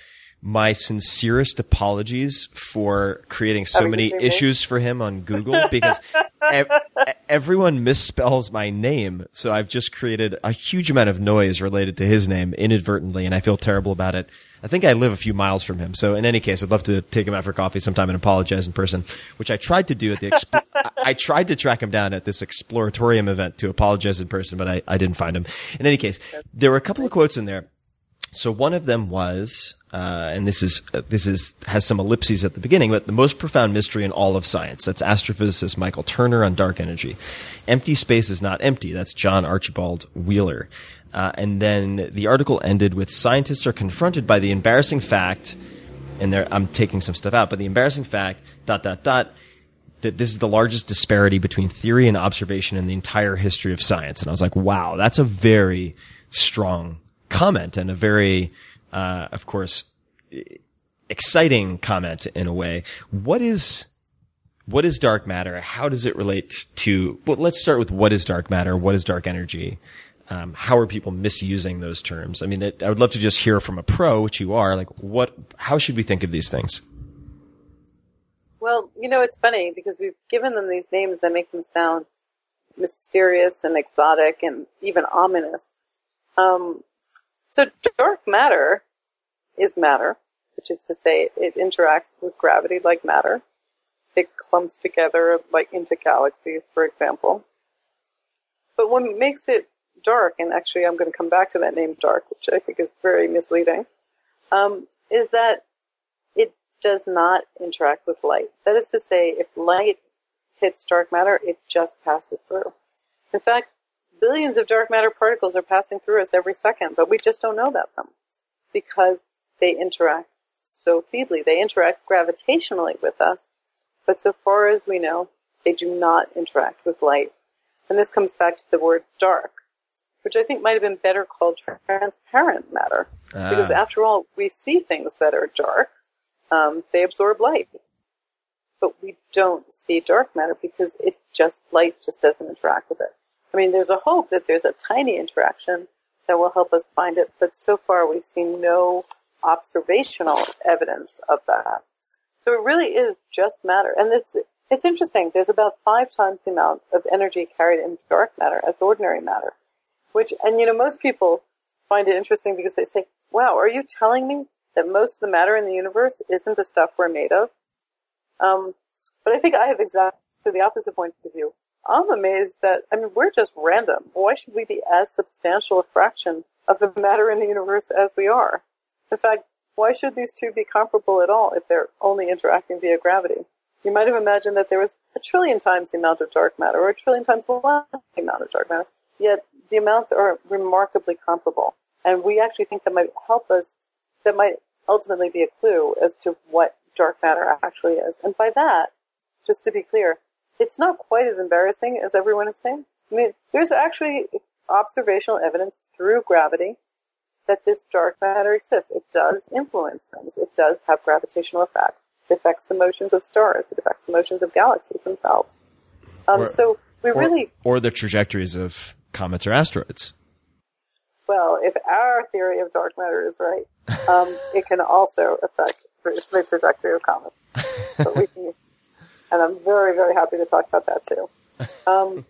my sincerest apologies for creating so Having many the same issues for him on Google because ev- everyone misspells my name. So I've just created a huge amount of noise related to his name inadvertently, and I feel terrible about it. I think I live a few miles from him. So in any case, I'd love to take him out for coffee sometime and apologize in person, which I tried to do at the, exp- I-, I tried to track him down at this Exploratorium event to apologize in person, but I, I didn't find him. In any case, there were a couple of quotes in there. So one of them was, uh, and this is, uh, this is, has some ellipses at the beginning, but the most profound mystery in all of science. That's astrophysicist Michael Turner on dark energy. Empty space is not empty. That's John Archibald Wheeler. Uh, and then the article ended with scientists are confronted by the embarrassing fact, and there, I'm taking some stuff out, but the embarrassing fact, dot, dot, dot, that this is the largest disparity between theory and observation in the entire history of science. And I was like, wow, that's a very strong comment and a very, uh, of course, exciting comment in a way. What is, what is dark matter? How does it relate to, well, let's start with what is dark matter? What is dark energy? Um, how are people misusing those terms? I mean, it, I would love to just hear from a pro, which you are, like what, how should we think of these things? Well, you know, it's funny because we've given them these names that make them sound mysterious and exotic and even ominous. Um, So dark matter is matter, which is to say it interacts with gravity like matter. It clumps together like into galaxies, for example. But what makes it dark, and actually I'm going to come back to that name dark, which I think is very misleading, um, is that it does not interact with light. That is to say, if light hits dark matter, it just passes through. In fact, billions of dark matter particles are passing through us every second, but we just don't know about them because they interact so feebly. They interact gravitationally with us, but so far as we know, they do not interact with light. And this comes back to the word dark, which I think might have been better called transparent matter. Ah. Because after all, we see things that are dark. Um, they absorb light. But we don't see dark matter because it just, light just doesn't interact with it. I mean, there's a hope that there's a tiny interaction that will help us find it, but so far we've seen no observational evidence of that. So it really is just matter. And it's, it's interesting. There's about five times the amount of energy carried in dark matter as ordinary matter, which, and you know, most people find it interesting because they say, wow, are you telling me that most of the matter in the universe isn't the stuff we're made of? Um, but I think I have exactly the opposite point of view. I'm amazed that, I mean, we're just random. Why should we be as substantial a fraction of the matter in the universe as we are? In fact, why should these two be comparable at all if they're only interacting via gravity? You might have imagined that there was a trillion times the amount of dark matter or a trillion times the amount of dark matter, yet the amounts are remarkably comparable. And we actually think that might help us, that might ultimately be a clue as to what dark matter actually is. And by that, just to be clear, it's not quite as embarrassing as everyone is saying. I mean, there's actually observational evidence through gravity that this dark matter exists. It does influence things. It does have gravitational effects. It affects the motions of stars. It affects the motions of galaxies themselves. Um, or, so we or, really... Or the trajectories of comets or asteroids. Well, if our theory of dark matter is right, um, it can also affect the trajectory of comets. But we can... And I'm very, very happy to talk about that too. Um,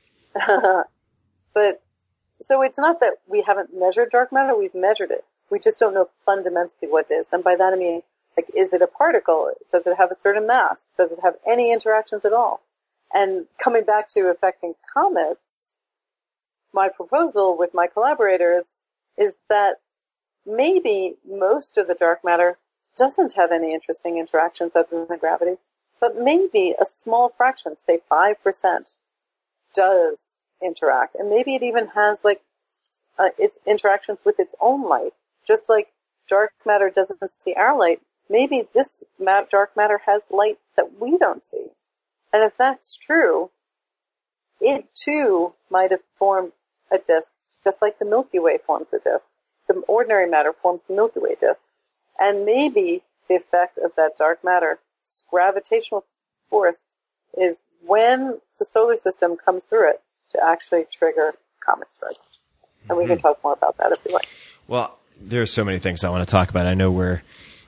but, so it's not that we haven't measured dark matter, we've measured it. We just don't know fundamentally what it is. And by that I mean, like, is it a particle? Does it have a certain mass? Does it have any interactions at all? And coming back to affecting comets, my proposal with my collaborators is that maybe most of the dark matter doesn't have any interesting interactions other than gravity. But maybe a small fraction, say five percent, does interact. And maybe it even has, like, uh, its interactions with its own light. Just like dark matter doesn't see our light, maybe this ma- dark matter has light that we don't see. And if that's true, it too might have formed a disk, just like the Milky Way forms a disk. The ordinary matter forms the Milky Way disk. And maybe the effect of that dark matter, gravitational force, is when the solar system comes through it to actually trigger comet strike. And we can talk more about that if you like. Well, there's so many things I want to talk about. I know we're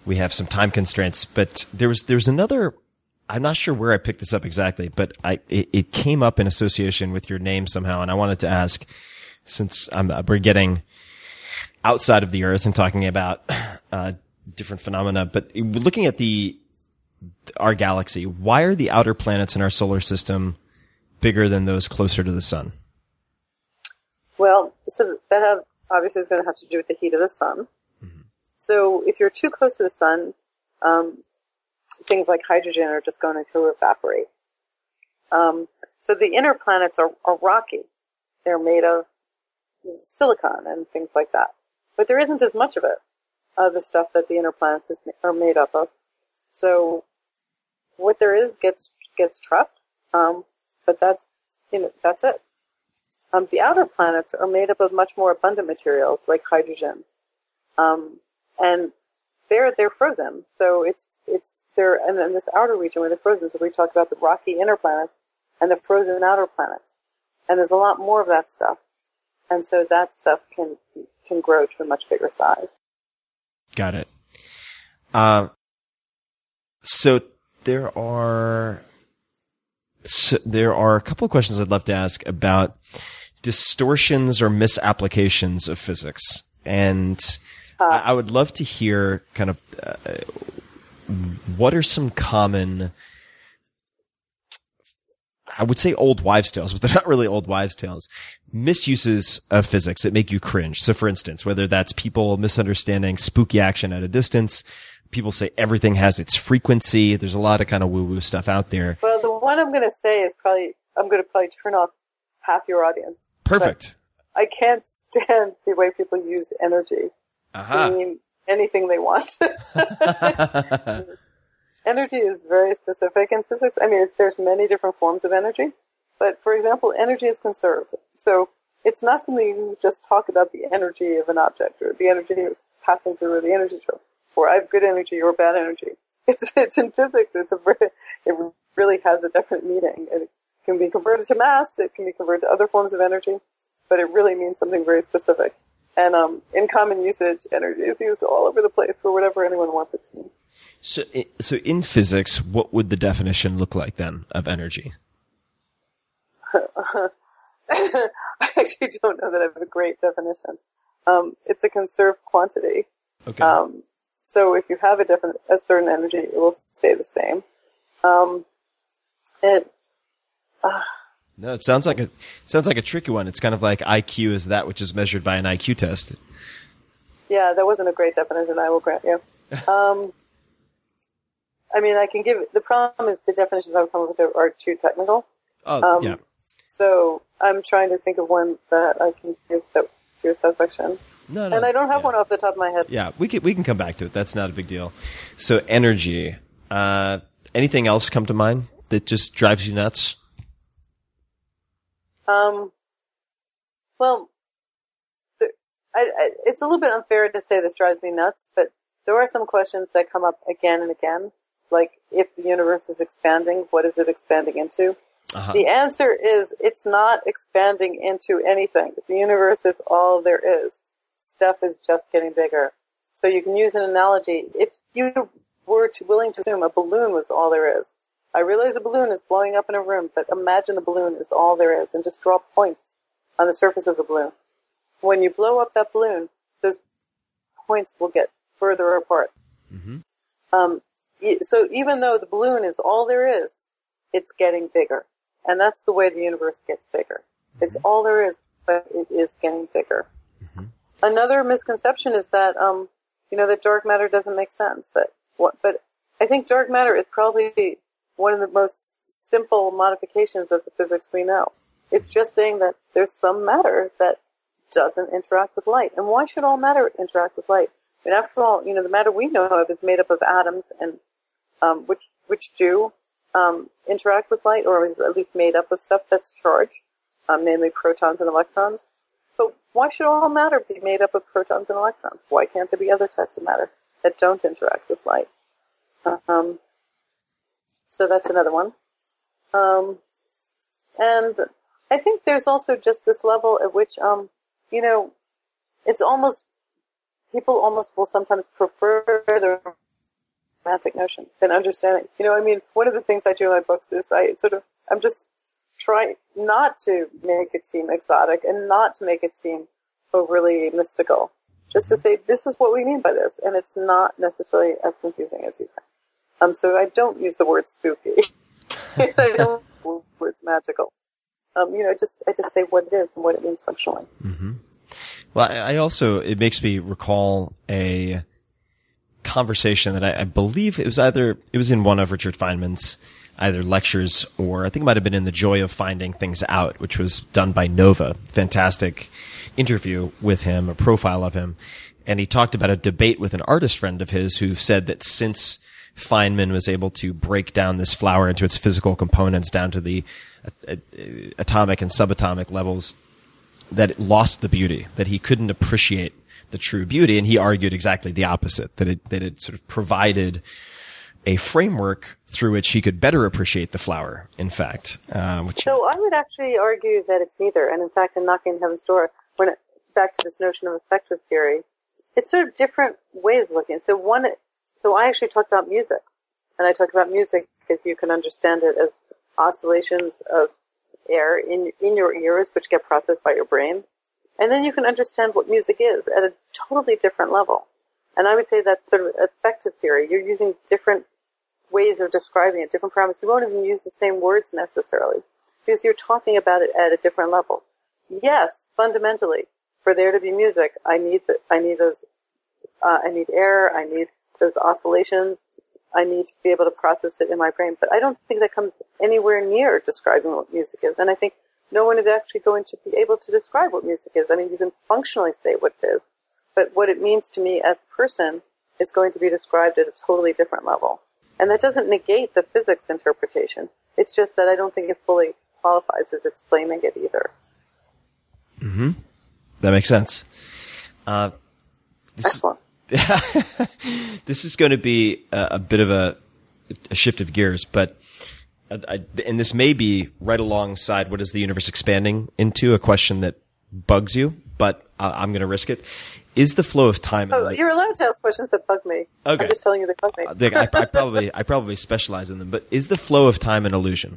we have some time constraints, but there was, there was another, I'm not sure where I picked this up exactly, but I, it, it came up in association with your name somehow. And I wanted to ask, since I'm, we're getting outside of the Earth and talking about, uh, different phenomena, but looking at the, our galaxy, why are the outer planets in our solar system bigger than those closer to the sun? Well, so that have, obviously is going to have to do with the heat of the sun. Mm-hmm. So if you're too close to the sun, um, things like hydrogen are just going to evaporate. Um, so the inner planets are, are rocky. They're made of you know, silicon and things like that. But there isn't as much of it, uh, the stuff that the inner planets is, are made up of. So what there is gets gets trapped, um, but that's you know that's it. Um, the outer planets are made up of much more abundant materials like hydrogen, um, and they're they're frozen. So it's it's there, and then this outer region where they're frozen. So we talk about the rocky inner planets and the frozen outer planets, and there's a lot more of that stuff, and so that stuff can can grow to a much bigger size. Got it. Uh, so there are so there are a couple of questions I'd love to ask about distortions or misapplications of physics, and uh, I, I would love to hear kind of uh, what are some common, I would say old wives' tales, but they're not really old wives' tales, misuses of physics that make you cringe. So for instance, whether that's people misunderstanding spooky action at a distance, people say everything has its frequency. There's a lot of kind of woo-woo stuff out there. Well, the one I'm going to say is probably, I'm going to probably turn off half your audience. Perfect. But I can't stand the way people use energy uh-huh. to mean anything they want. Energy is very specific in physics. I mean, there's many different forms of energy. But, for example, energy is conserved. So it's not something you just talk about the energy of an object or the energy is passing through or the energy flow. Or I have good energy or bad energy. It's it's in physics. It's a very, it really has a definite meaning. It can be converted to mass. It can be converted to other forms of energy. But it really means something very specific. And um, in common usage, energy is used all over the place for whatever anyone wants it to mean. So, so in physics, what would the definition look like then of energy? I actually don't know that I have a great definition. Um, it's a conserved quantity. Okay. Um, so if you have a, definite, a certain energy, it will stay the same. Um, it, uh, no, it sounds like a it sounds like a tricky one. It's kind of like I Q is that which is measured by an I Q test. Yeah, that wasn't a great definition, I will grant you. Um, I mean, I can give the problem is the definitions I've come up with are too technical. Oh, um, yeah. So I'm trying to think of one that I can give to, to your satisfaction. No, no. And I don't have yeah. one off the top of my head. Yeah, we can we can come back to it. That's not a big deal. So energy. Uh, anything else come to mind that just drives you nuts? Um. Well, the, I, I, it's a little bit unfair to say this drives me nuts, but there are some questions that come up again and again. Like, if the universe is expanding, what is it expanding into? Uh-huh. The answer is it's not expanding into anything. The universe is all there is. Stuff is just getting bigger. So you can use an analogy. If you were to, willing to assume a balloon was all there is, I realize a balloon is blowing up in a room, but imagine the balloon is all there is, and just draw points on the surface of the balloon. When you blow up that balloon, those points will get further apart. Mm-hmm. Um, so even though the balloon is all there is, it's getting bigger. And that's the way the universe gets bigger. Mm-hmm. It's all there is, but it is getting bigger. Mm-hmm. Another misconception is that, um, you know, that dark matter doesn't make sense. That what, but I think dark matter is probably one of the most simple modifications of the physics we know. It's just saying that there's some matter that doesn't interact with light. And why should all matter interact with light? I mean, after all, you know, the matter we know of is made up of atoms, and um, which which do um, interact with light, or is at least made up of stuff that's charged, um, namely protons and electrons. But why should all matter be made up of protons and electrons? Why can't there be other types of matter that don't interact with light? Um, so that's another one. Um, and I think there's also just this level at which, um, you know, it's almost, people almost will sometimes prefer their romantic notion than understanding. You know, I mean, one of the things I do in my books is I sort of, I'm just trying not to make it seem exotic and not to make it seem overly mystical. Just to say, this is what we mean by this, and it's not necessarily as confusing as you think. Um, so I don't use the word spooky. I don't use the words magical. Um, you know, just I just say what it is and what it means functionally. Mm-hmm. Well, I also, it makes me recall a conversation that I, I believe it was either, it was in one of Richard Feynman's either lectures or I think it might have been in The Joy of Finding Things Out, which was done by Nova. Fantastic interview with him, a profile of him. And he talked about a debate with an artist friend of his who said that since Feynman was able to break down this flower into its physical components down to the uh, atomic and subatomic levels, that it lost the beauty, that he couldn't appreciate the true beauty. And he argued exactly the opposite, that it, that it sort of provided a framework through which he could better appreciate the flower, in fact. Uh, which so I would actually argue that it's neither. And in fact, in Knocking on Heaven's Door, when it, back to this notion of effective theory, it's sort of different ways of looking. So one, so I actually talk about music, and I talk about music as you can understand it as oscillations of air in in your ears, which get processed by your brain, and then you can understand what music is at a totally different level. And I would say that's sort of affective theory. You're using different ways of describing it, different parameters. You won't even use the same words necessarily because you're talking about it at a different level. Yes, fundamentally, for there to be music, I need the, I need those, uh, I need air, I need those oscillations, I need to be able to process it in my brain. But I don't think that comes anywhere near describing what music is. And I think no one is actually going to be able to describe what music is. I mean, you can functionally say what it is, but what it means to me as a person is going to be described at a totally different level. And that doesn't negate the physics interpretation. It's just that I don't think it fully qualifies as explaining it either. Mm-hmm. That makes sense. Uh, this Excellent. Is, this is going to be a, a bit of a, a shift of gears, but I, I, and this may be right alongside what is the universe expanding into, a question that bugs you, but I, I'm going to risk it. Is the flow of time? Oh, like, you're allowed to ask questions that bug me. Okay. I'm just telling you they bug me. I, I, I probably I probably specialize in them, but is the flow of time an illusion?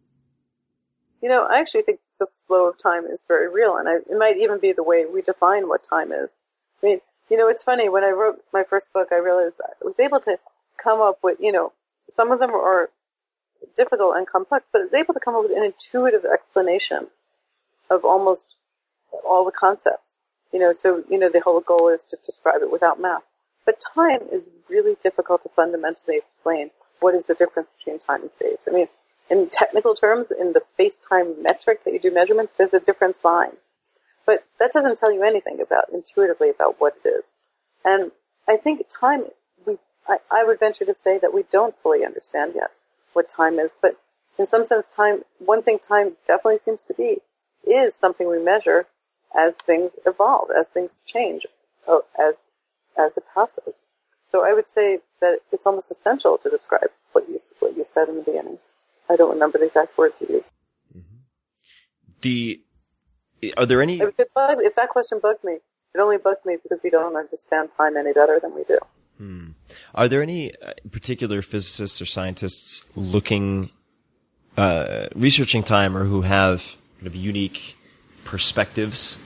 You know, I actually think the flow of time is very real, and I, it might even be the way we define what time is. I mean, you know, it's funny, when I wrote my first book, I realized I was able to come up with, you know, some of them are difficult and complex, but I was able to come up with an intuitive explanation of almost all the concepts. You know, so, you know, the whole goal is to describe it without math. But time is really difficult to fundamentally explain. What is the difference between time and space? I mean, in technical terms, in the space-time metric that you do measurements, there's a different sign. But that doesn't tell you anything about, intuitively, about what it is. And I think time, we, I, I would venture to say that we don't fully understand yet what time is. But in some sense, time, one thing time definitely seems to be, is something we measure as things evolve, as things change, as as it passes. So I would say that it's almost essential to describe what you what you said in the beginning. I don't remember the exact words you used. Mm-hmm. The are there any? If, it bugs, if that question bugs me, it only bugs me because we don't understand time any better than we do. Hmm. Are there any uh, particular physicists or scientists looking, uh, researching time, or who have kind of unique perspectives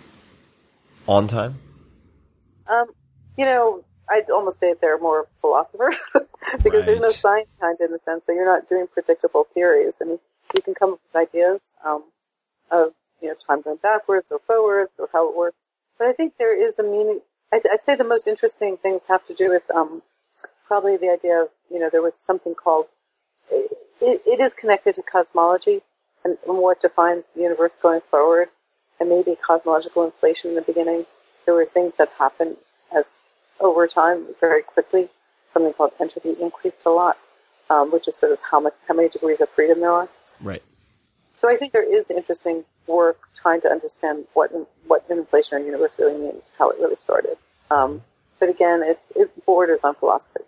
on time? Um, you know, I'd almost say they're more philosophers because Right. there's no science kind in the sense that you're not doing predictable theories. I mean, you can come up with ideas um, of, you know, time going backwards or forwards or how it works. But I think there is a meaning. I'd, I'd say the most interesting things have to do with um, probably the idea of, you know, there was something called, it, it is connected to cosmology and, and what defines the universe going forward, and maybe cosmological inflation in the beginning. There were things that happened as over time very quickly. Something called entropy increased a lot, um, which is sort of how much, how many degrees of freedom there are. Right. So I think there is interesting work trying to understand what what an inflationary universe really means, how it really started. Um, but again, it's it borders on philosophy.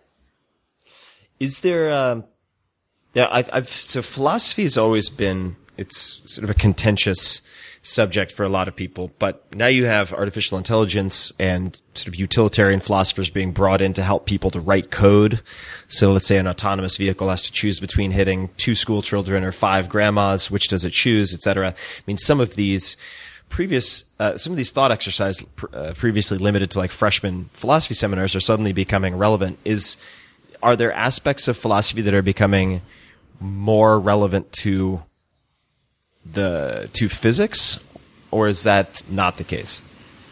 Is there? Um, yeah, I've, I've so philosophy has always been, it's sort of a contentious subject for a lot of people. But now you have artificial intelligence and sort of utilitarian philosophers being brought in to help people to write code. So let's say an autonomous vehicle has to choose between hitting two school children or five grandmas. Which does it choose, et cetera? I mean, some of these previous, uh, some of these thought exercises pr- uh, previously limited to like freshman philosophy seminars are suddenly becoming relevant. Is, are there aspects of philosophy that are becoming more relevant to the to physics, or is that not the case?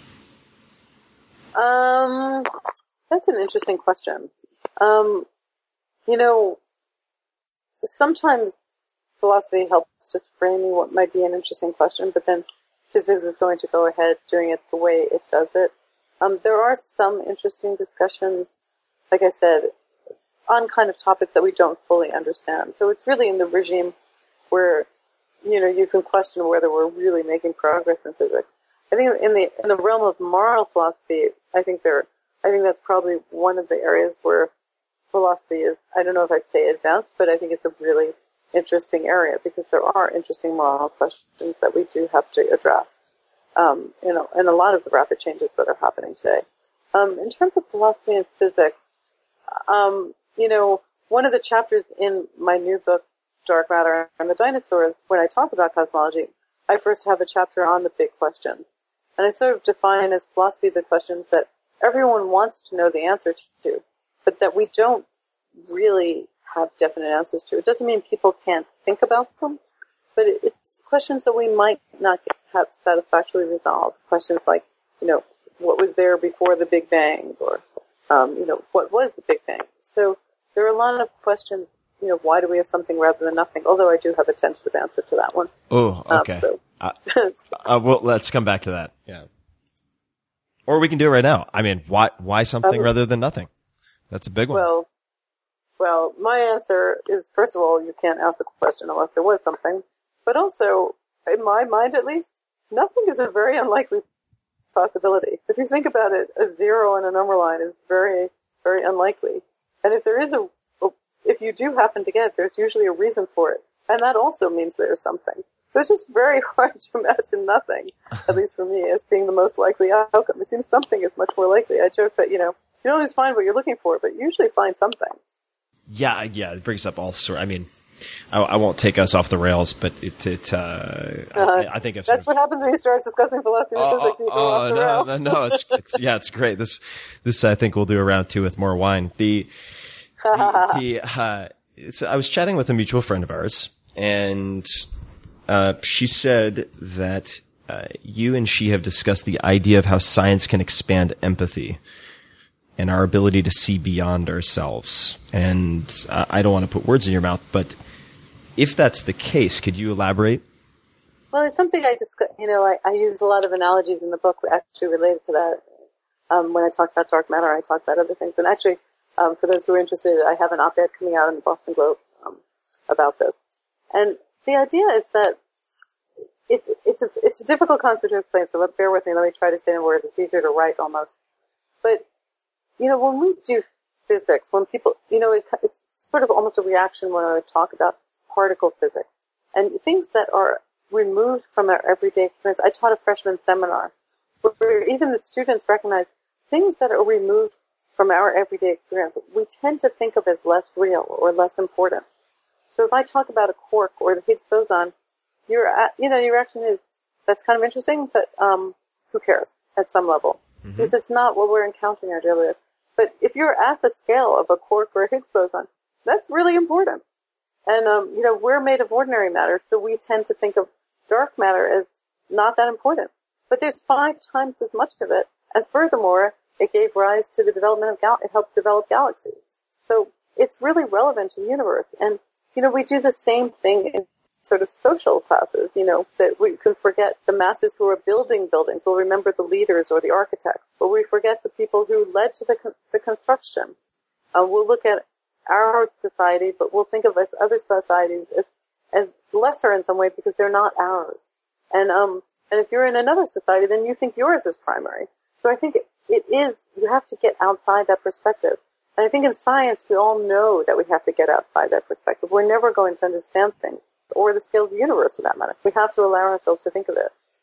Um, that's an interesting question. Um, you know, sometimes philosophy helps just framing what might be an interesting question, but then physics is going to go ahead doing it the way it does it. Um, there are some interesting discussions, like I said, on kind of topics that we don't fully understand. So it's really in the regime where, you know, you can question whether we're really making progress in physics. I think in the in the realm of moral philosophy, I think there, I think that's probably one of the areas where philosophy is, I don't know if I'd say advanced, but I think it's a really interesting area because there are interesting moral questions that we do have to address. Um, you know, and a lot of the rapid changes that are happening today. Um, in terms of philosophy and physics, um, you know, one of the chapters in my new book, Dark Matter and the Dinosaurs, when I talk about cosmology, I first have a chapter on the big questions. And I sort of define as philosophy the questions that everyone wants to know the answer to, but that we don't really have definite answers to. It doesn't mean people can't think about them, but it's questions that we might not have satisfactorily resolved. Questions like, you know, what was there before the Big Bang? Or, um, you know, what was the Big Bang? So there are a lot of questions. You know, why do we have something rather than nothing? Although I do have a tentative answer to that one. Oh, okay. Um, so. uh, uh, well, let's come back to that. Yeah. Or we can do it right now. I mean, why why something um, rather than nothing? That's a big one. Well, well, my answer is, first of all, you can't ask the question unless there was something. But also, in my mind at least, nothing is a very unlikely possibility. If you think about it, a zero in a number line is very, very unlikely. And if there is a If you do happen to get it, there's usually a reason for it. And that also means there's something. So it's just very hard to imagine nothing, at least for me, as being the most likely outcome. It seems something is much more likely. I joke that, you know, you don't always find what you're looking for, but you usually find something. Yeah, yeah, it brings up all sorts. I mean, I, I won't take us off the rails, but it, it uh, uh I, I think if that's what happens when you start discussing philosophy and oh, physics. You oh, go off oh the no, rails. no, no, it's, it's yeah, it's great. This, this I think we'll do a round two with more wine. The, the, the uh, it's, I was chatting with a mutual friend of ours, and uh, she said that uh, you and she have discussed the idea of how science can expand empathy and our ability to see beyond ourselves. And uh, I don't want to put words in your mouth, but if that's the case, could you elaborate? Well, it's something I discuss. You know, I, I use a lot of analogies in the book actually related to that. Um, when I talk about dark matter, I talk about other things. And actually, um, for those who are interested, I have an op-ed coming out in the Boston Globe um, about this. And the idea is that it's it's a it's a difficult concept to explain. So let, bear with me. Let me try to say it in words. It's easier to write almost. But you know, when we do physics, when people, you know, it, it's sort of almost a reaction when I talk about particle physics and things that are removed from our everyday experience. I taught a freshman seminar where even the students recognize things that are removed from our everyday experience. We tend to think of as less real or less important. So if I talk about a quark or the Higgs boson, your, you know, your reaction is, that's kind of interesting, but um, who cares at some level? Mm-hmm. Because it's not what we're encountering in our daily life. But if you're at the scale of a quark or a Higgs boson, that's really important. And, um, you know, we're made of ordinary matter, so we tend to think of dark matter as not that important. But there's five times as much of it. And furthermore, it gave rise to the development of, gal- it helped develop galaxies. So it's really relevant to the universe. And, you know, we do the same thing in sort of social classes, you know, that we can forget the masses who are building buildings. We'll remember the leaders or the architects, but we forget the people who led to the, con- the construction. Uh, we'll look at our society, but we'll think of us other societies as, as lesser in some way because they're not ours. And, um, and if you're in another society, then you think yours is primary. So I think it, it is, you have to get outside that perspective. And I think in science, we all know that we have to get outside that perspective. We're never going to understand things, or the scale of the universe for that matter. We have to allow ourselves to think of it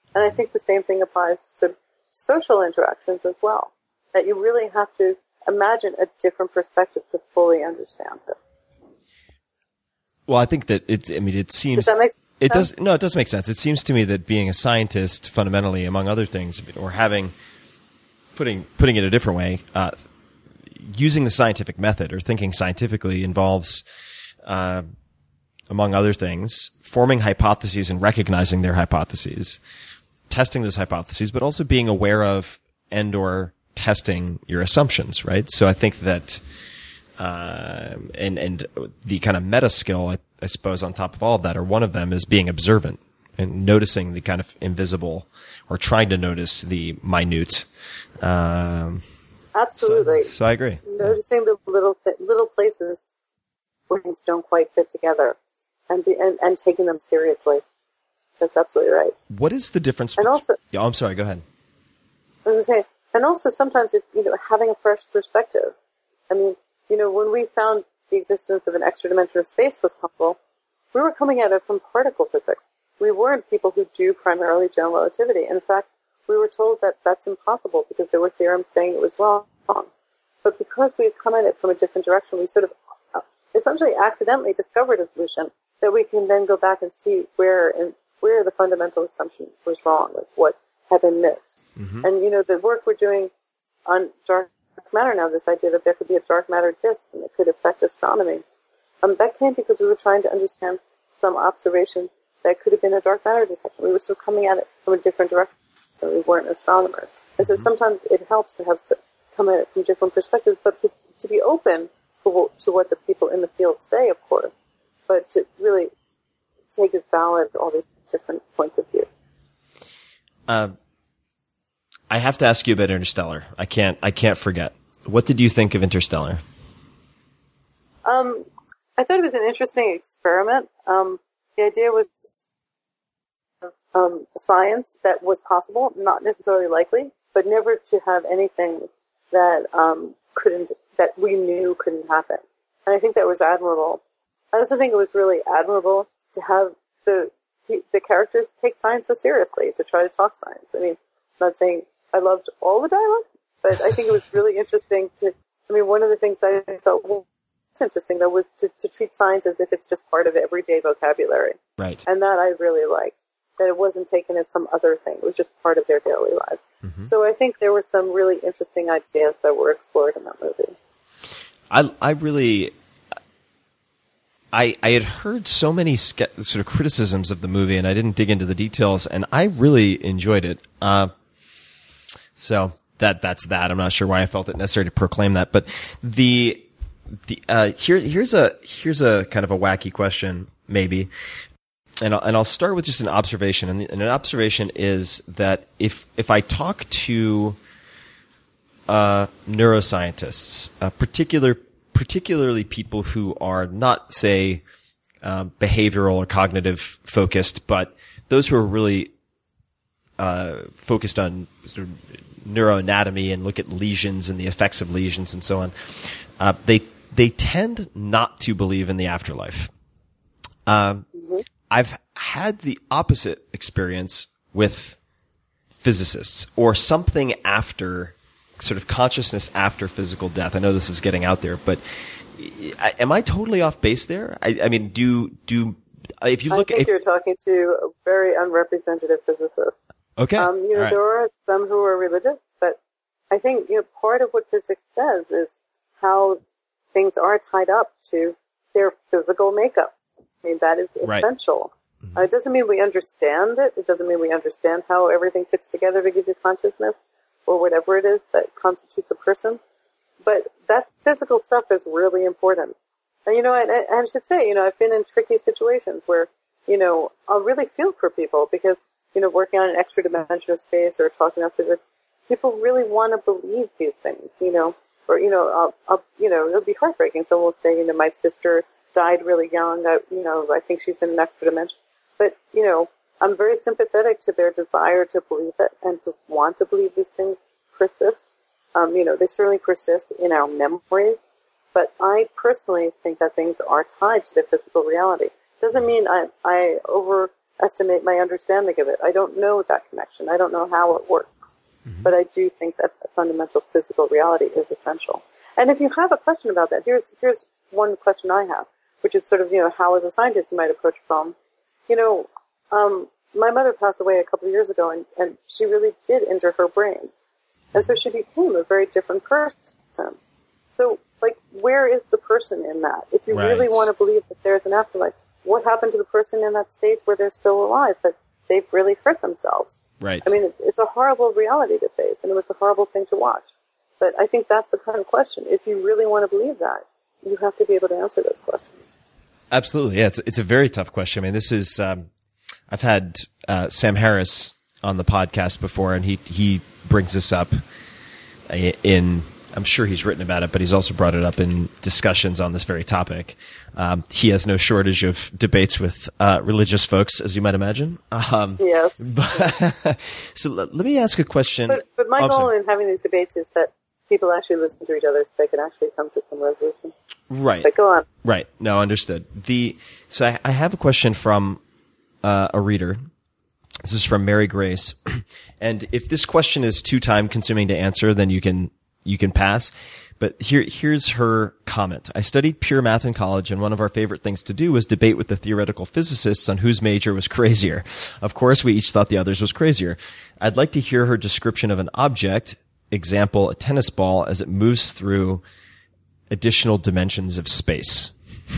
And I think the same thing applies to sort of social interactions as well, that you really have to imagine a different perspective to fully understand it. Well, I think that it, I mean, it seems, Does that make sense? it does, no, it does make sense. It seems to me that being a scientist, fundamentally, among other things, or having, putting, putting it a different way, uh, using the scientific method or thinking scientifically involves, uh, among other things, forming hypotheses and recognizing their hypotheses, testing those hypotheses, but also being aware of and or testing your assumptions, right? So I think that, uh, and, and the kind of meta skill, I, I suppose, on top of all of that, or one of them is being observant and noticing the kind of invisible, or trying to notice the minute. Um, Absolutely. So, so I agree. Noticing the little, th- little places where things don't quite fit together, and, be, and, and taking them seriously. That's absolutely right. What is the difference? And also, yeah, I'm sorry. Go ahead. I was going to say, and also sometimes it's, you know, having a fresh perspective. I mean, you know, when we found the existence of an extra dimension of space was possible, we were coming at it from particle physics. We weren't people who do primarily general relativity. In fact, we were told that that's impossible because there were theorems saying it was wrong. But because we had come at it from a different direction, we sort of essentially accidentally discovered a solution that we can then go back and see where and where the fundamental assumption was wrong, like what had been missed. Mm-hmm. And, you know, the work we're doing on dark matter now, this idea that there could be a dark matter disk and it could affect astronomy, um, that came because we were trying to understand some observation that could have been a dark matter detection. We were sort of coming at it from a different direction. We weren't astronomers. And so mm-hmm. sometimes it helps to have come at it from different perspectives, but to be open to what the people in the field say, of course, but to really take as valid all these different points of view. Uh, I have to ask you about Interstellar. I can't, I can't forget. What did you think of Interstellar? Um, I thought it was an interesting experiment. Um, the idea was um, science that was possible, not necessarily likely, but never to have anything that um, couldn't, that we knew couldn't happen. And I think that was admirable. I also think it was really admirable to have the the characters take science so seriously, to try to talk science. I mean, I'm not saying I loved all the dialogue, but I think it was really interesting to, I mean, one of the things I thought was interesting, though, was to, to treat science as if it's just part of everyday vocabulary. Right. And that I really liked, that it wasn't taken as some other thing. It was just part of their daily lives. Mm-hmm. So I think there were some really interesting ideas that were explored in that movie. I, I really... I, I had heard so many sort of criticisms of the movie, and I didn't dig into the details, and I really enjoyed it. Uh, so that that's that. I'm not sure why I felt it necessary to proclaim that, but the the uh, here here's a here's a kind of a wacky question, maybe, and I'll, and I'll start with just an observation, and, the, and an observation is that if if I talk to uh, neuroscientists, uh, particular. particularly people who are not, say, uh, behavioral or cognitive focused, but those who are really uh, focused on sort of neuroanatomy and look at lesions and the effects of lesions and so on, uh, they they tend not to believe in the afterlife. Um, mm-hmm. I've had the opposite experience with physicists, or something after, sort of consciousness after physical death. I know this is getting out there, but am I totally off base there? I, I mean, do do if you look, I think if, you're talking to a very unrepresentative physicist. Okay, um, you know, right. There are some who are religious, but I think, you know, part of what physics says is how things are tied up to their physical makeup. I mean, that is essential. Right. Mm-hmm. Uh, it doesn't mean we understand it. It doesn't mean we understand how everything fits together to give you consciousness, or whatever it is that constitutes a person. But that physical stuff is really important. And, you know, and, and I should say, you know, I've been in tricky situations where, you know, I'll really feel for people because, you know, working on an extra dimension of space or talking about physics, people really want to believe these things, you know, or, you know, I'll, I'll, you know, it'll be heartbreaking. Someone will say, you know, my sister died really young. I, you know, I think she's in an extra dimension. But, you know, I'm very sympathetic to their desire to believe it and to want to believe these things persist. Um, you know, they certainly persist in our memories, but I personally think that things are tied to the physical reality. Doesn't mean I, I over estimate my understanding of it. I don't know that connection. I don't know how it works. Mm-hmm. But I do think that a fundamental physical reality is essential. And if you have a question about that, here's here's one question I have, which is sort of, you know, how as a scientist you might approach a problem. You know, um, my mother passed away a couple of years ago, and, and she really did injure her brain. And so she became a very different person. So, like, where is the person in that? If you Right. really want to believe that there's an afterlife, what happened to the person in that state where they're still alive, but they've really hurt themselves? Right. I mean, it, it's a horrible reality to face, and it was a horrible thing to watch. But I think that's the kind of question. If you really want to believe that, you have to be able to answer those questions. Absolutely. Yeah, it's, it's a very tough question. I mean, this is, um, I've had uh, Sam Harris on the podcast before, and he, he brings this up in, I'm sure he's written about it, but he's also brought it up in discussions on this very topic. Um, he has no shortage of debates with uh, religious folks, as you might imagine. Um, yes. But, so let, let me ask a question. But, but my Oh, goal sorry. in having these debates is that people actually listen to each other so they can actually come to some resolution. Right. But go on. Right. No, understood. The so I, I have a question from uh, a reader. This is from Mary Grace, and if this question is too time consuming to answer, then you can you can pass. But here here's her comment. I studied pure math in college, and one of our favorite things to do was debate with the theoretical physicists on whose major was crazier. Of course, we each thought the others was crazier. I'd like to hear her description of an object, example, a tennis ball, as it moves through additional dimensions of space.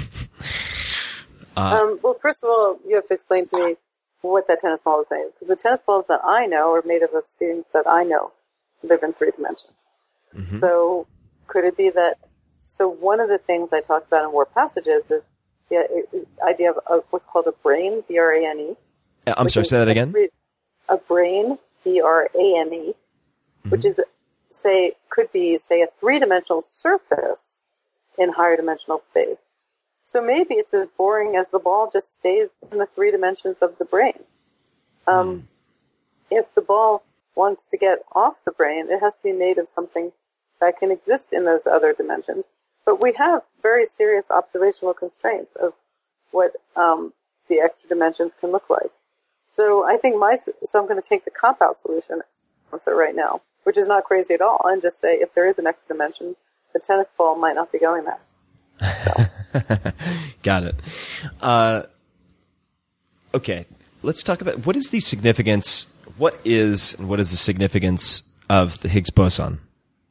uh, Um, well, first of all, you have to explain to me what that tennis ball is made of. Because the tennis balls that I know are made of the things that I know live in three dimensions. Mm-hmm. So could it be that, so one of the things I talk about in War Passages is the idea of, of what's called a brane, B R A N E. I'm sorry, say that again? A brane, B R A N E, mm-hmm. which is, say, could be, say, a three-dimensional surface in higher dimensional space. So maybe it's as boring as the ball just stays in the three dimensions of the brain. Um, mm. If the ball wants to get off the brain, it has to be made of something that can exist in those other dimensions. But we have very serious observational constraints of what um, the extra dimensions can look like. So I think my, so I'm going to take the cop-out solution answer right now, which is not crazy at all, and just say if there is an extra dimension, the tennis ball might not be going there. So. Got it. Uh, okay, let's talk about what is the significance, what is and what is the significance of the Higgs boson?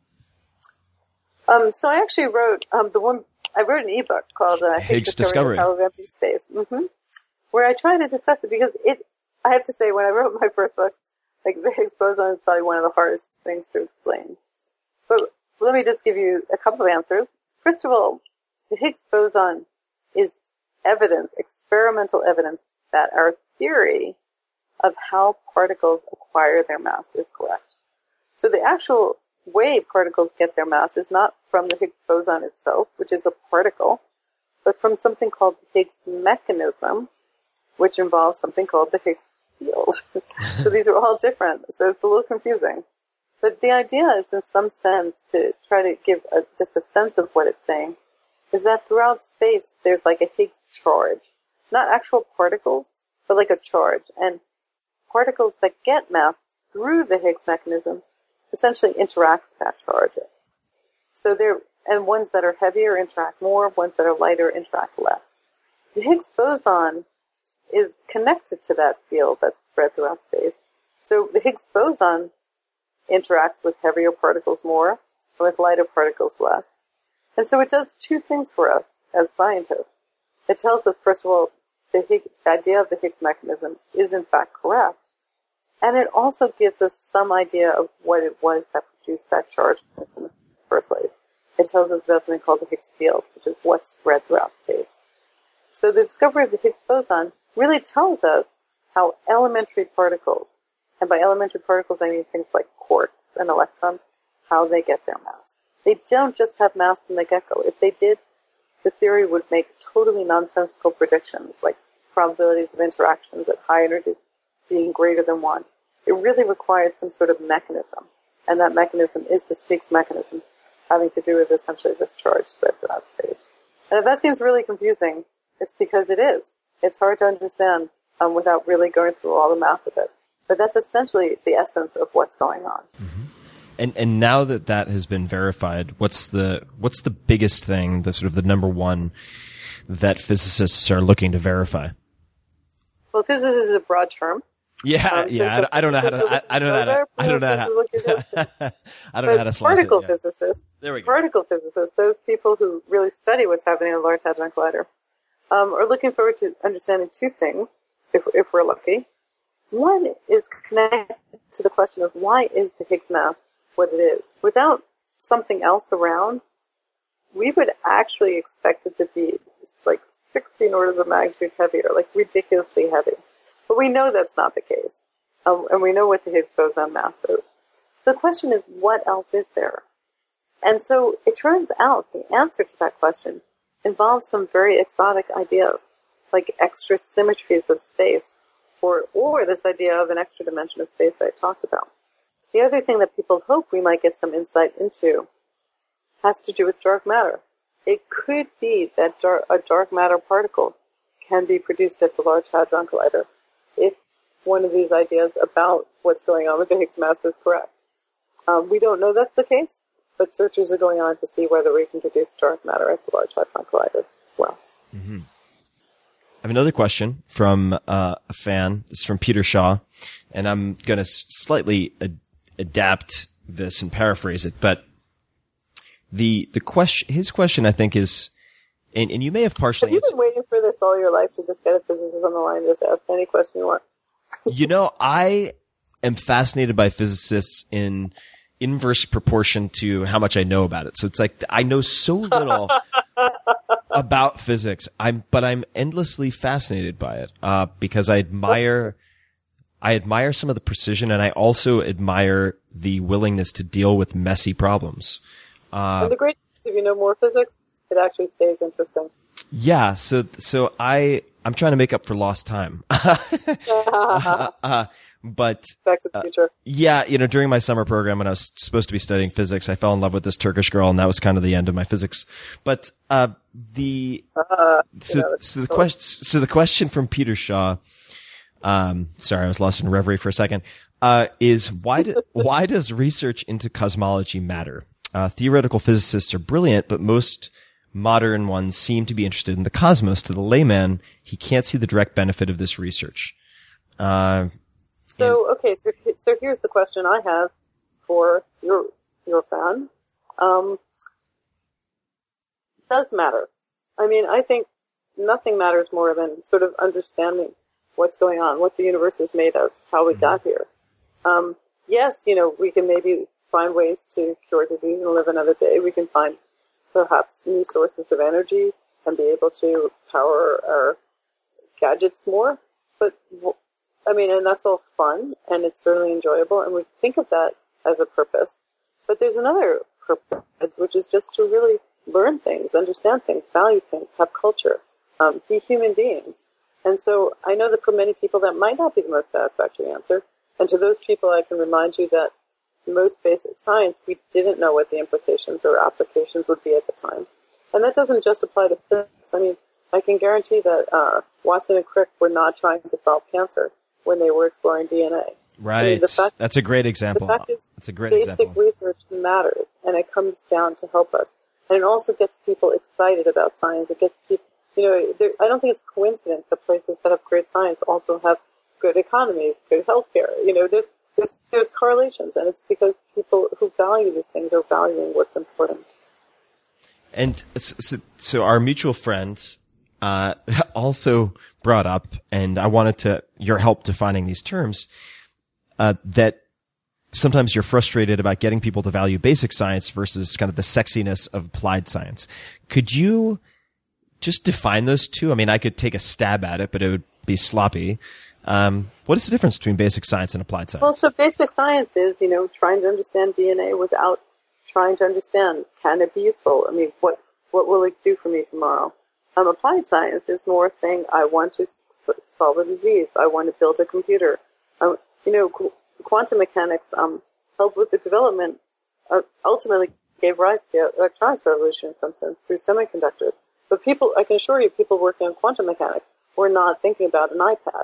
Um, so I actually wrote um, the one, I wrote an ebook called uh, Higgs, Higgs Discovery, Discovery of Empty Space, mm-hmm, where I try to discuss it because it, I have to say, when I wrote my first book, like the Higgs boson is probably one of the hardest things to explain. But let me just give you a couple of answers. First of all, the Higgs boson is evidence, experimental evidence, that our theory of how particles acquire their mass is correct. So the actual way particles get their mass is not from the Higgs boson itself, which is a particle, but from something called the Higgs mechanism, which involves something called the Higgs field. So these are all different, so it's a little confusing. But the idea is, in some sense, to try to give a, just a sense of what it's saying, is that throughout space there's like a Higgs charge. Not actual particles, but like a charge. And particles that get mass through the Higgs mechanism essentially interact with that charge. So they're, and ones that are heavier interact more, ones that are lighter interact less. The Higgs boson is connected to that field that's spread throughout space. So the Higgs boson interacts with heavier particles more and with lighter particles less. And so it does two things for us as scientists. It tells us, first of all, the, Higgs, the idea of the Higgs mechanism is in fact correct. And it also gives us some idea of what it was that produced that charge in the first place. It tells us about something called the Higgs field, which is what's spread throughout space. So the discovery of the Higgs boson really tells us how elementary particles, and by elementary particles I mean things like quarks and electrons, how they get their mass. They don't just have mass from the get-go. If they did, the theory would make totally nonsensical predictions, like probabilities of interactions at high energies being greater than one. It really requires some sort of mechanism, and that mechanism is the Higgs mechanism, having to do with essentially this charge spread throughout space. And if that seems really confusing, it's because it is. It's hard to understand um, without really going through all the math of it. But that's essentially the essence of what's going on. Mm-hmm. And and now that that has been verified, what's the what's the biggest thing, the sort of the number one that physicists are looking to verify? Well, physics is a broad term. Yeah, um, so yeah. I, I don't know how to. I, I don't know how to. I don't know how to. I don't know how to slice particle it. Yeah. physicists. There we go. Particle physicists, those people who really study what's happening in the Large Hadron Collider, um, are looking forward to understanding two things, if if we're lucky. One is connected to the question of why is the Higgs mass what it is. Without something else around, we would actually expect it to be like sixteen orders of magnitude heavier, like ridiculously heavy. But we know that's not the case. Um, and we know what the Higgs boson mass is. So the question is, what else is there? And so it turns out the answer to that question involves some very exotic ideas, like extra symmetries of space, or, or this idea of an extra dimension of space that I talked about. The other thing that people hope we might get some insight into has to do with dark matter. It could be that dar- a dark matter particle can be produced at the Large Hadron Collider if one of these ideas about what's going on with the Higgs mass is correct. Um, we don't know that's the case, but searchers are going on to see whether we can produce dark matter at the Large Hadron Collider as well. Mm-hmm. I have another question from uh, a fan. This is from Peter Shaw, and I'm going to s- slightly ad- adapt this and paraphrase it. But the the question, his question, I think, is, and, and you may have partially. Have you been waiting for this all your life to just get a physicist on the line and just ask any question you want? You know, I am fascinated by physicists in inverse proportion to how much I know about it. So it's like I know so little about physics. I'm, but I'm endlessly fascinated by it uh, because I admire, I admire some of the precision, and I also admire the willingness to deal with messy problems. Uh, and the great thing is, if you know more physics, it actually stays interesting. Yeah, so so I I'm trying to make up for lost time. uh, uh, but Back to the future. Uh, yeah, you know, during my summer program when I was supposed to be studying physics, I fell in love with this Turkish girl, and that was kind of the end of my physics. But uh, the uh, so, yeah, so the cool. question so the question from Peter Shaw, um, sorry, I was lost in reverie for a second, uh, is why do, why does research into cosmology matter? Uh, theoretical physicists are brilliant, but most modern ones seem to be interested in the cosmos. To the layman, he can't see the direct benefit of this research. Uh, so, okay, so so here's the question I have for your your fan. Um, does matter? I mean, I think nothing matters more than sort of understanding what's going on, what the universe is made of, how we got here. Um, yes, you know, we can maybe find ways to cure disease and live another day. We can find perhaps new sources of energy and be able to power our gadgets more. But, I mean, and that's all fun, and it's certainly enjoyable, and we think of that as a purpose. But there's another purpose, which is just to really learn things, understand things, value things, have culture, um, be human beings. And so I know that for many people that might not be the most satisfactory answer. And to those people, I can remind you that most basic science, we didn't know what the implications or applications would be at the time. And that doesn't just apply to physics. I mean, I can guarantee that uh, Watson and Crick were not trying to solve cancer when they were exploring D N A. Right. I mean, the fact, That's a great example. The fact is, That's a great basic example. research matters, and it comes down to help us. And it also gets people excited about science. It gets people, you know, there, I don't think it's a coincidence that places that have great science also have good economies, good healthcare. You know, there's There's, there's correlations, and it's because people who value these things are valuing what's important. And so, so our mutual friend uh, also brought up, and I wanted to your help defining these terms, uh, that sometimes you're frustrated about getting people to value basic science versus kind of the sexiness of applied science. Could you just define those two? I mean, I could take a stab at it, but it would be sloppy. Um, what is the difference between basic science and applied science? Well, so basic science is, you know, trying to understand D N A without trying to understand, can it be useful? I mean, what, what will it do for me tomorrow? Um, applied science is more saying, I want to s- solve a disease. I want to build a computer. Um, you know, qu- quantum mechanics um, helped with the development, uh, ultimately gave rise to the electronics revolution in some sense through semiconductors. But people, I can assure you, people working on quantum mechanics were not thinking about an iPad.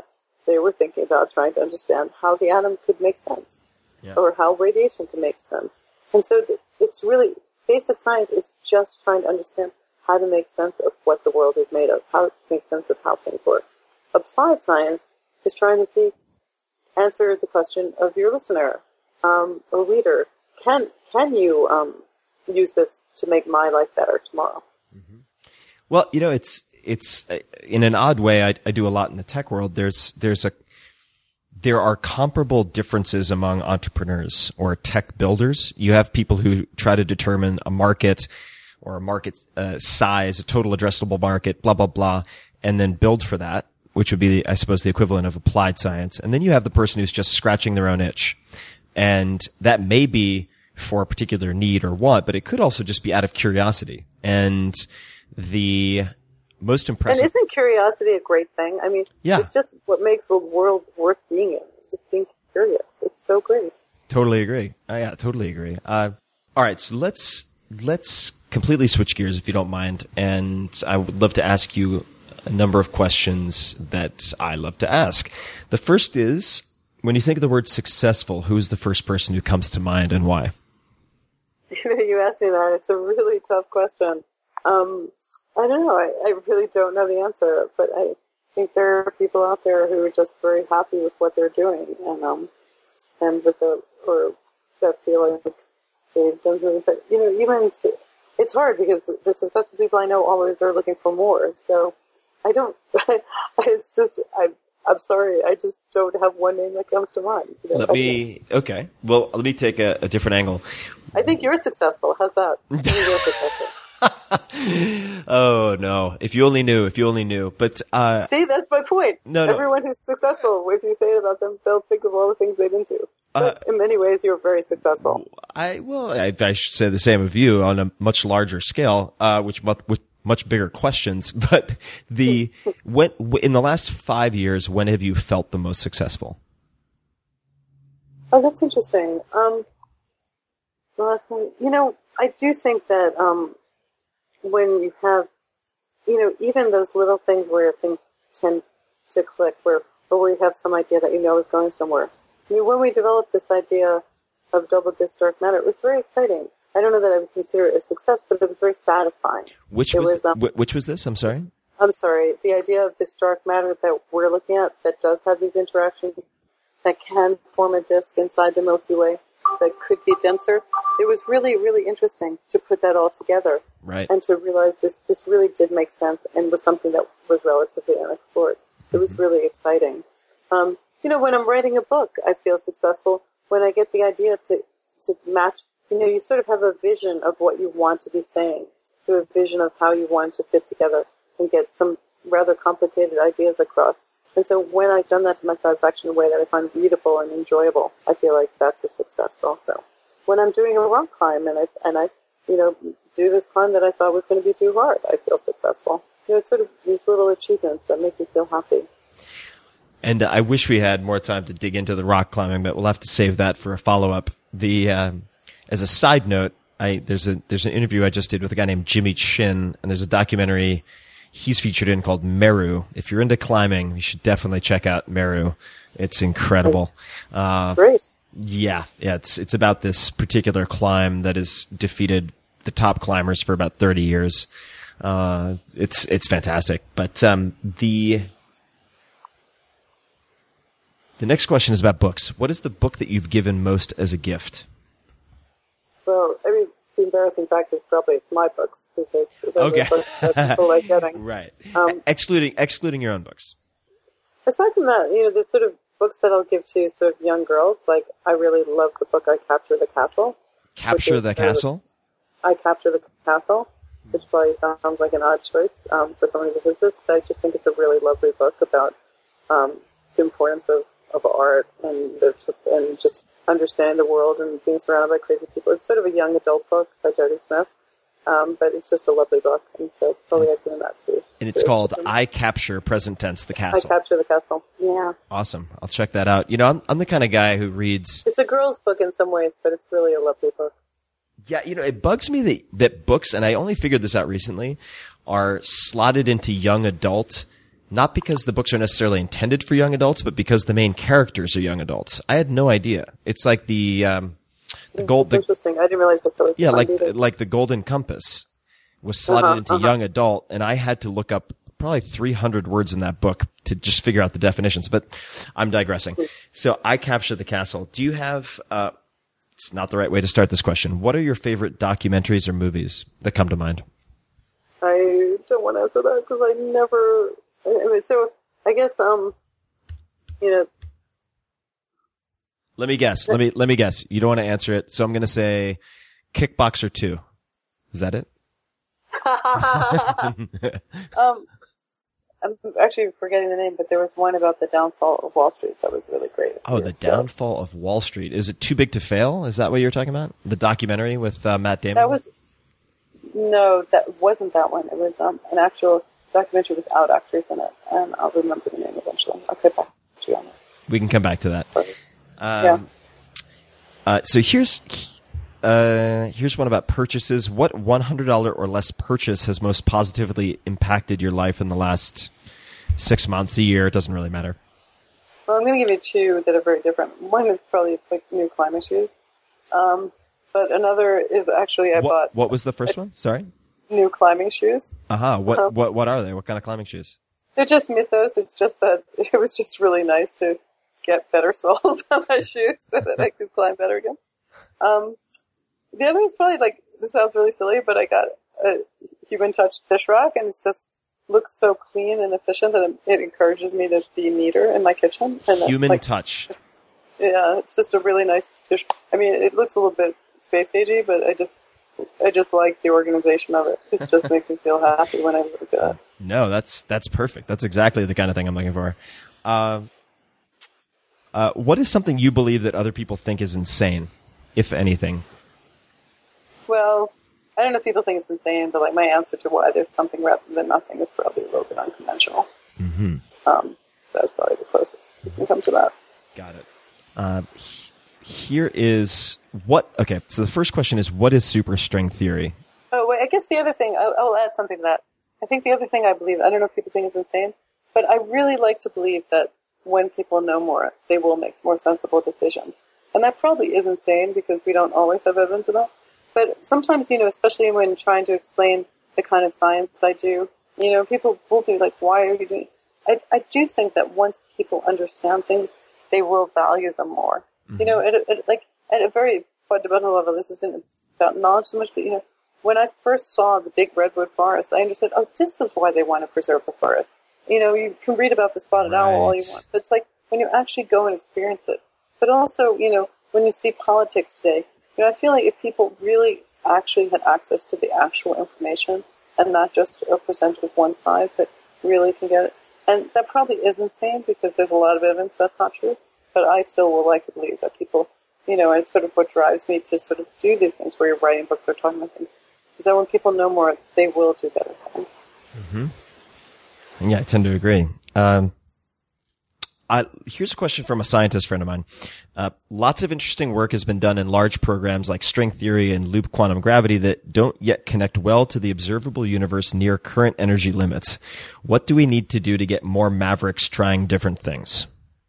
they were thinking about trying to understand how the atom could make sense, Yeah. or how radiation could make sense. And so th- it's really, basic science is just trying to understand how to make sense of what the world is made of, how to make sense of how things work. Applied science is trying to see, answer the question of your listener, um, or reader. Can, can you um, use this to make my life better tomorrow? Well, you know, it's it's uh, in an odd way. I, I do a lot in the tech world. There's there's a there are comparable differences among entrepreneurs or tech builders. You have people who try to determine a market or a market uh, size, a total addressable market, blah blah blah, and then build for that, which would be, I suppose, the equivalent of applied science. And then you have the person who's just scratching their own itch, and that may be for a particular need or want, but it could also just be out of curiosity. And the most impressive. And isn't curiosity a great thing? I mean, Yeah. it's just what makes the world worth being in. Just being curious. It's so great. Totally agree. Uh, yeah, totally agree. Uh, all right, so let's let's completely switch gears, if you don't mind, and I would love to ask you a number of questions that I love to ask. The first is, when you think of the word successful, who's the first person who comes to mind and why? You asked me that. It's a really tough question. Um, I don't know. I, I really don't know the answer, but I think there are people out there who are just very happy with what they're doing, and um, and with the or that feel like they've done something. But you know, even it's hard because the successful people I know always are looking for more. So I don't. It's just I. I'm sorry. I just don't have one name that comes to mind. You know? Let me. Okay. Well, let me take a, a different angle. I think you're successful. How's that? I think you're successful. Oh no! If you only knew, if you only knew. But uh, see, that's my point. No, no. Everyone who's successful, if you say it about them, they'll think of all the things they didn't do. But uh, in many ways, you're very successful. I well, I, I should say the same of you on a much larger scale, uh, which with much bigger questions. But the when in the last five years, when have you felt the most successful? Oh, that's interesting. Um, the last one, you know, I do think that. Um, When you have, you know, even those little things where things tend to click, where, or where you have some idea that you know is going somewhere. I mean, when we developed this idea of double disk dark matter, it was very exciting. I don't know that I would consider it a success, but it was very satisfying. Which it was, was um, which was this? I'm sorry. I'm sorry. The idea of this dark matter that we're looking at that does have these interactions that can form a disk inside the Milky Way that could be denser. It was really, really interesting to put that all together. Right. And to realize this, this really did make sense and was something that was relatively unexplored. It was really exciting. Um, you know, when I'm writing a book, I feel successful when I get the idea to, to match, you know, you sort of have a vision of what you want to be saying. You have a vision of how you want to fit together and get some rather complicated ideas across. And so when I've done that to my satisfaction in a way that I find beautiful and enjoyable, I feel like that's a success also. When I'm doing a rock climb and I, and I, you know, do this climb that I thought was going to be too hard, I feel successful. You know, it's sort of these little achievements that make me feel happy. And uh, I wish we had more time to dig into the rock climbing, but we'll have to save that for a follow-up. The uh, as a side note, I there's a there's an interview I just did with a guy named Jimmy Chin, and there's a documentary he's featured in called Meru. If you're into climbing, you should definitely check out Meru. It's incredible. Uh, Great. Yeah, yeah. It's it's about this particular climb that has defeated the top climbers for about thirty years. Uh, it's it's fantastic. But um, the the next question is about books. What is the book that you've given most as a gift? Well, I mean, the embarrassing fact is probably it's my books because those Okay. are books that people like getting. Right. Um, excluding excluding your own books. Aside from that, you know, the sort of books that I'll give to sort of young girls, like I really love the book I Capture the Castle. Capture is, the uh, Castle? I Capture the Castle, which probably sounds like an odd choice um, for someone who's a physicist, but I just think it's a really lovely book about um, the importance of, of art and the, and just understanding the world and being surrounded by crazy people. It's sort of a young adult book by Jody Smith, um, but it's just a lovely book, and so probably I've given that too. And it's called I Capture, present tense, the Castle. I Capture the Castle, yeah. Awesome. I'll check that out. You know, I'm I'm the kind of guy who reads... It's a girl's book in some ways, but it's really a lovely book. Yeah, you know, it bugs me that, that books, and I only figured this out recently, are slotted into young adult Not because the books are necessarily intended for young adults, but because the main characters are young adults. I had no idea. It's like the um, the gold. That's interesting. I didn't realize that's always Yeah, like either. like the Golden Compass was slotted Uh-huh, into uh-huh. young adult, and I had to look up probably three hundred words in that book to just figure out the definitions. But I'm digressing. So I captured the castle. Do you have? Uh, it's not the right way to start this question. What are your favorite documentaries or movies that come to mind? I don't want to answer that because I never. I mean, so I guess um, you know. Let me guess. Let me let me guess. You don't want to answer it, so I'm going to say Kickboxer two. Is that it? um, I'm actually forgetting the name, but there was one about the downfall of Wall Street that was really great. Oh, the downfall of Wall Street. Is it Too Big to Fail? Is that what you're talking about? The documentary with uh, Matt Damon? That was no, that wasn't that one. It was um, an actual documentary without actors in it, and I'll remember the name eventually. I'll get back to you on it. We can come back to that. Sorry. Um, yeah. Uh, so here's uh, here's one about purchases. What one hundred dollars or less purchase has most positively impacted your life in the last six months, a year? It doesn't really matter. Well, I'm going to give you two that are very different. One is probably like new climbing shoes, um, but another is actually I what, bought. What was the first one? Sorry. New climbing shoes. Aha. Uh-huh. What Uh-huh. what what are they? What kind of climbing shoes? They're just Mythos. It's just that it was just really nice to get better soles on my shoes so that I could climb better again. Um, the other is probably like, this sounds really silly, but I got a Human Touch dish rack, and it's just looks so clean and efficient that it, it encourages me to be neater in my kitchen. And Human like, Touch. Yeah, it's just a really nice dish. I mean, it looks a little bit space agey, but I just, I just like the organization of it. It just makes me feel happy when I look at it. No, that's that's perfect. That's exactly the kind of thing I'm looking for. Uh, uh, what is something you believe that other people think is insane, if anything? Well, I don't know if people think it's insane, but like my answer to why there's something rather than nothing is probably a little bit unconventional. Mm-hmm. Um, so that's probably the closest we can come to that. Got it. Uh, here is what. Okay, so the first question is, what is superstring theory? Oh, wait, I guess the other thing, I'll, I'll add something to that. I think the other thing I believe, I don't know if people think it's insane, but I really like to believe that when people know more, they will make more sensible decisions. And that probably is insane because we don't always have evidence of that. But sometimes, you know, especially when trying to explain the kind of science I do, you know, people will be like, why are you doing it? I, I do think that once people understand things, they will value them more. Mm-hmm. You know, at, at, like, at a very fundamental level, this isn't about knowledge so much, but, you know, when I first saw the big redwood forest, I understood, oh, this is why they want to preserve the forest. You know, you can read about the spotted right. owl all you want, but it's like when you actually go and experience it. But also, you know, when you see politics today, you know, I feel like if people really actually had access to the actual information and not just are presented with one side, but really can get it. And that probably is insane because there's a lot of evidence that's not true. But I still would like to believe that people, you know, it's sort of what drives me to sort of do these things where you're writing books or talking about things. Is that when people know more, they will do better things. Mm-hmm. Yeah, I tend to agree. Um, I, here's a question from a scientist friend of mine. Uh, lots of interesting work has been done in large programs like string theory and loop quantum gravity that don't yet connect well to the observable universe near current energy limits. What do we need to do to get more mavericks trying different things?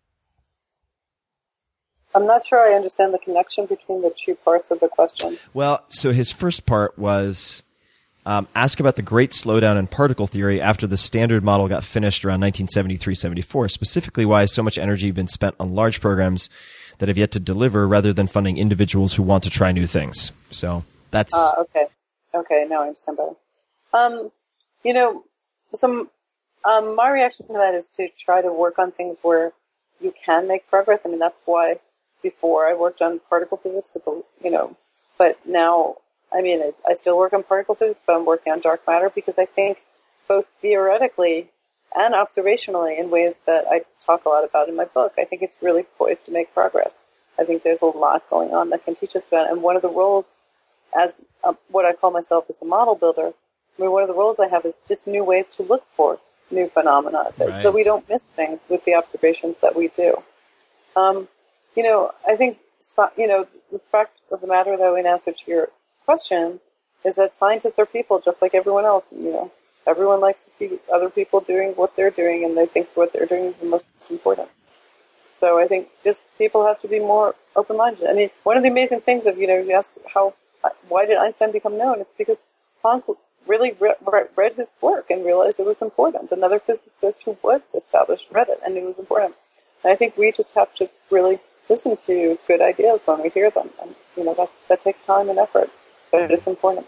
I'm not sure I understand the connection between the two parts of the question. Well, so his first part was um, ask about the great slowdown in particle theory after the standard model got finished around nineteen seventy-three seventy-four, specifically why has so much energy been spent on large programs that have yet to deliver rather than funding individuals who want to try new things. So that's... Uh, okay. Okay, now I understand better. Um, you know, some, um, my reaction to that is to try to work on things where you can make progress. I mean, that's why before I worked on particle physics with the, you know, but now, I mean, I, I still work on particle physics, but I'm working on dark matter because I think both theoretically and observationally in ways that I talk a lot about in my book, I think it's really poised to make progress. I think there's a lot going on that can teach us about it. And one of the roles as uh, what I call myself as a model builder, I mean, one of the roles I have is just new ways to look for new phenomena right. so we don't miss things with the observations that we do. Um, You know, I think, you know, the fact of the matter, though, in answer to your question, is that scientists are people just like everyone else. You know, everyone likes to see other people doing what they're doing, and they think what they're doing is the most important. So I think just people have to be more open-minded. I mean, one of the amazing things of, you know, you ask how, why did Einstein become known? It's because Planck really re- re- read his work and realized it was important. Another physicist who was established read it and knew it was important. And I think we just have to really listen to good ideas when we hear them. And, you know, that, that takes time and effort, but it's important.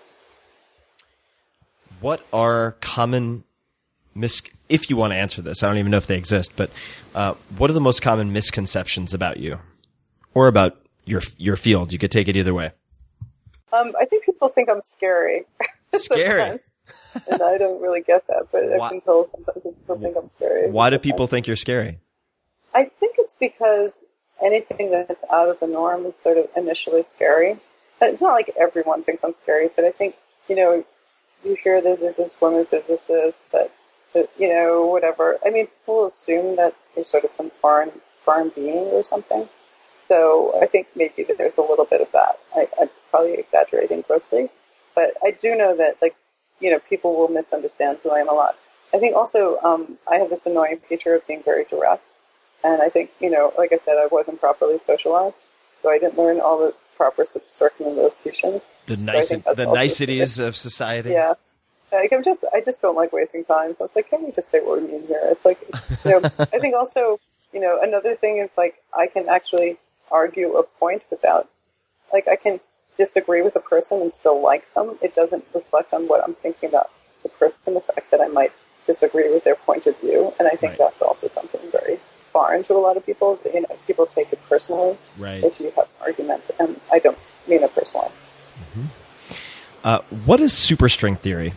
What are common mis- if you want to answer this, I don't even know if they exist, but uh, what are the most common misconceptions about you or about your your field? You could take it either way. Um, I think people think I'm scary. Scary. And I don't really get that, but Why? I've been told sometimes people think I'm scary. Why do people think you're scary? I think it's because anything that's out of the norm is sort of initially scary. It's not like everyone thinks I'm scary, but I think, you know, you hear that there's this woman physicist that, that, you know, whatever. I mean, people assume that there's sort of some foreign foreign being or something. So I think maybe that there's a little bit of that. I, I'm probably exaggerating grossly. But I do know that, like, you know, people will misunderstand who I am a lot. I think also um, I have this annoying feature of being very direct. And I think, you know, like I said, I wasn't properly socialized. So I didn't learn all the proper circumlocutions. The, nice, so the niceties of society. Yeah. Like, I'm just, I just don't like wasting time. So it's like, can we just say what we mean here? It's like, you know, I think also, you know, another thing is, like, I can actually argue a point without, like, I can disagree with a person and still like them. It doesn't reflect on what I'm thinking about the person, the fact that I might disagree with their point of view. And I think Right. that's also something very foreign to a lot of people. You know, people take it personally Right. if you have an argument, and I don't mean it personally. Uh, what is superstring theory?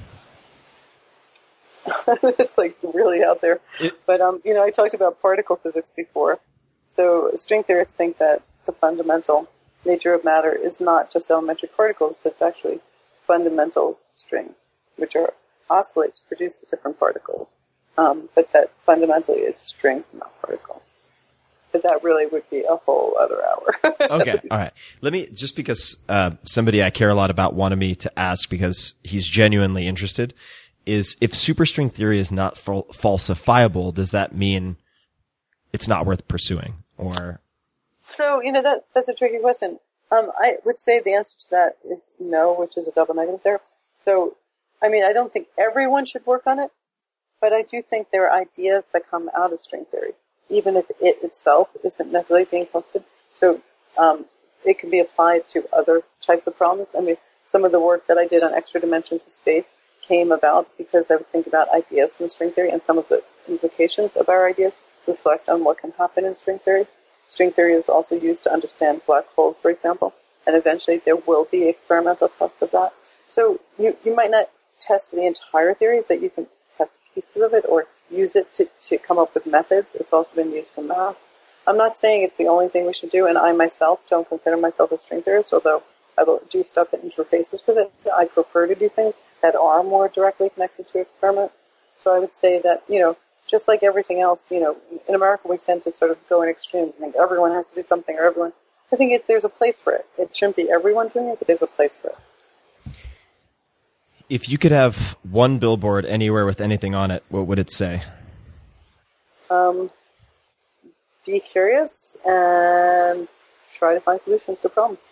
It's like really out there. It- but, um, you know, I talked about particle physics before. So string theorists think that the fundamental nature of matter is not just elementary particles, but it's actually fundamental strings, which are oscillate to produce the different particles. Um, but that fundamentally it's strings and not particles. But that really would be a whole other hour. Okay, all right. Let me, just because uh, somebody I care a lot about wanted me to ask because he's genuinely interested, is if superstring theory is not fal- falsifiable, does that mean it's not worth pursuing? Or So, you know, that that's a tricky question. Um, I would say the answer to that is no, which is a double negative there. So, I mean, I don't think everyone should work on it, but I do think there are ideas that come out of string theory, even if it itself isn't necessarily being tested. So, um, it can be applied to other types of problems. I mean, some of the work that I did on extra dimensions of space came about because I was thinking about ideas from string theory, and some of the implications of our ideas reflect on what can happen in string theory. String theory is also used to understand black holes, for example, and eventually there will be experimental tests of that. So you, you might not test the entire theory, but you can test pieces of it or use it to, to come up with methods. It's also been used for math. I'm not saying it's the only thing we should do, and I myself don't consider myself a string theorist, although I will do stuff that interfaces with it. I prefer to do things that are more directly connected to experiment. So I would say that, you know, just like everything else, you know, in America we tend to sort of go in extremes and think everyone has to do something or everyone. I think it, there's a place for it. It shouldn't be everyone doing it, but there's a place for it. if you could have one billboard anywhere with anything on it, what would it say? Um, be curious and try to find solutions to problems.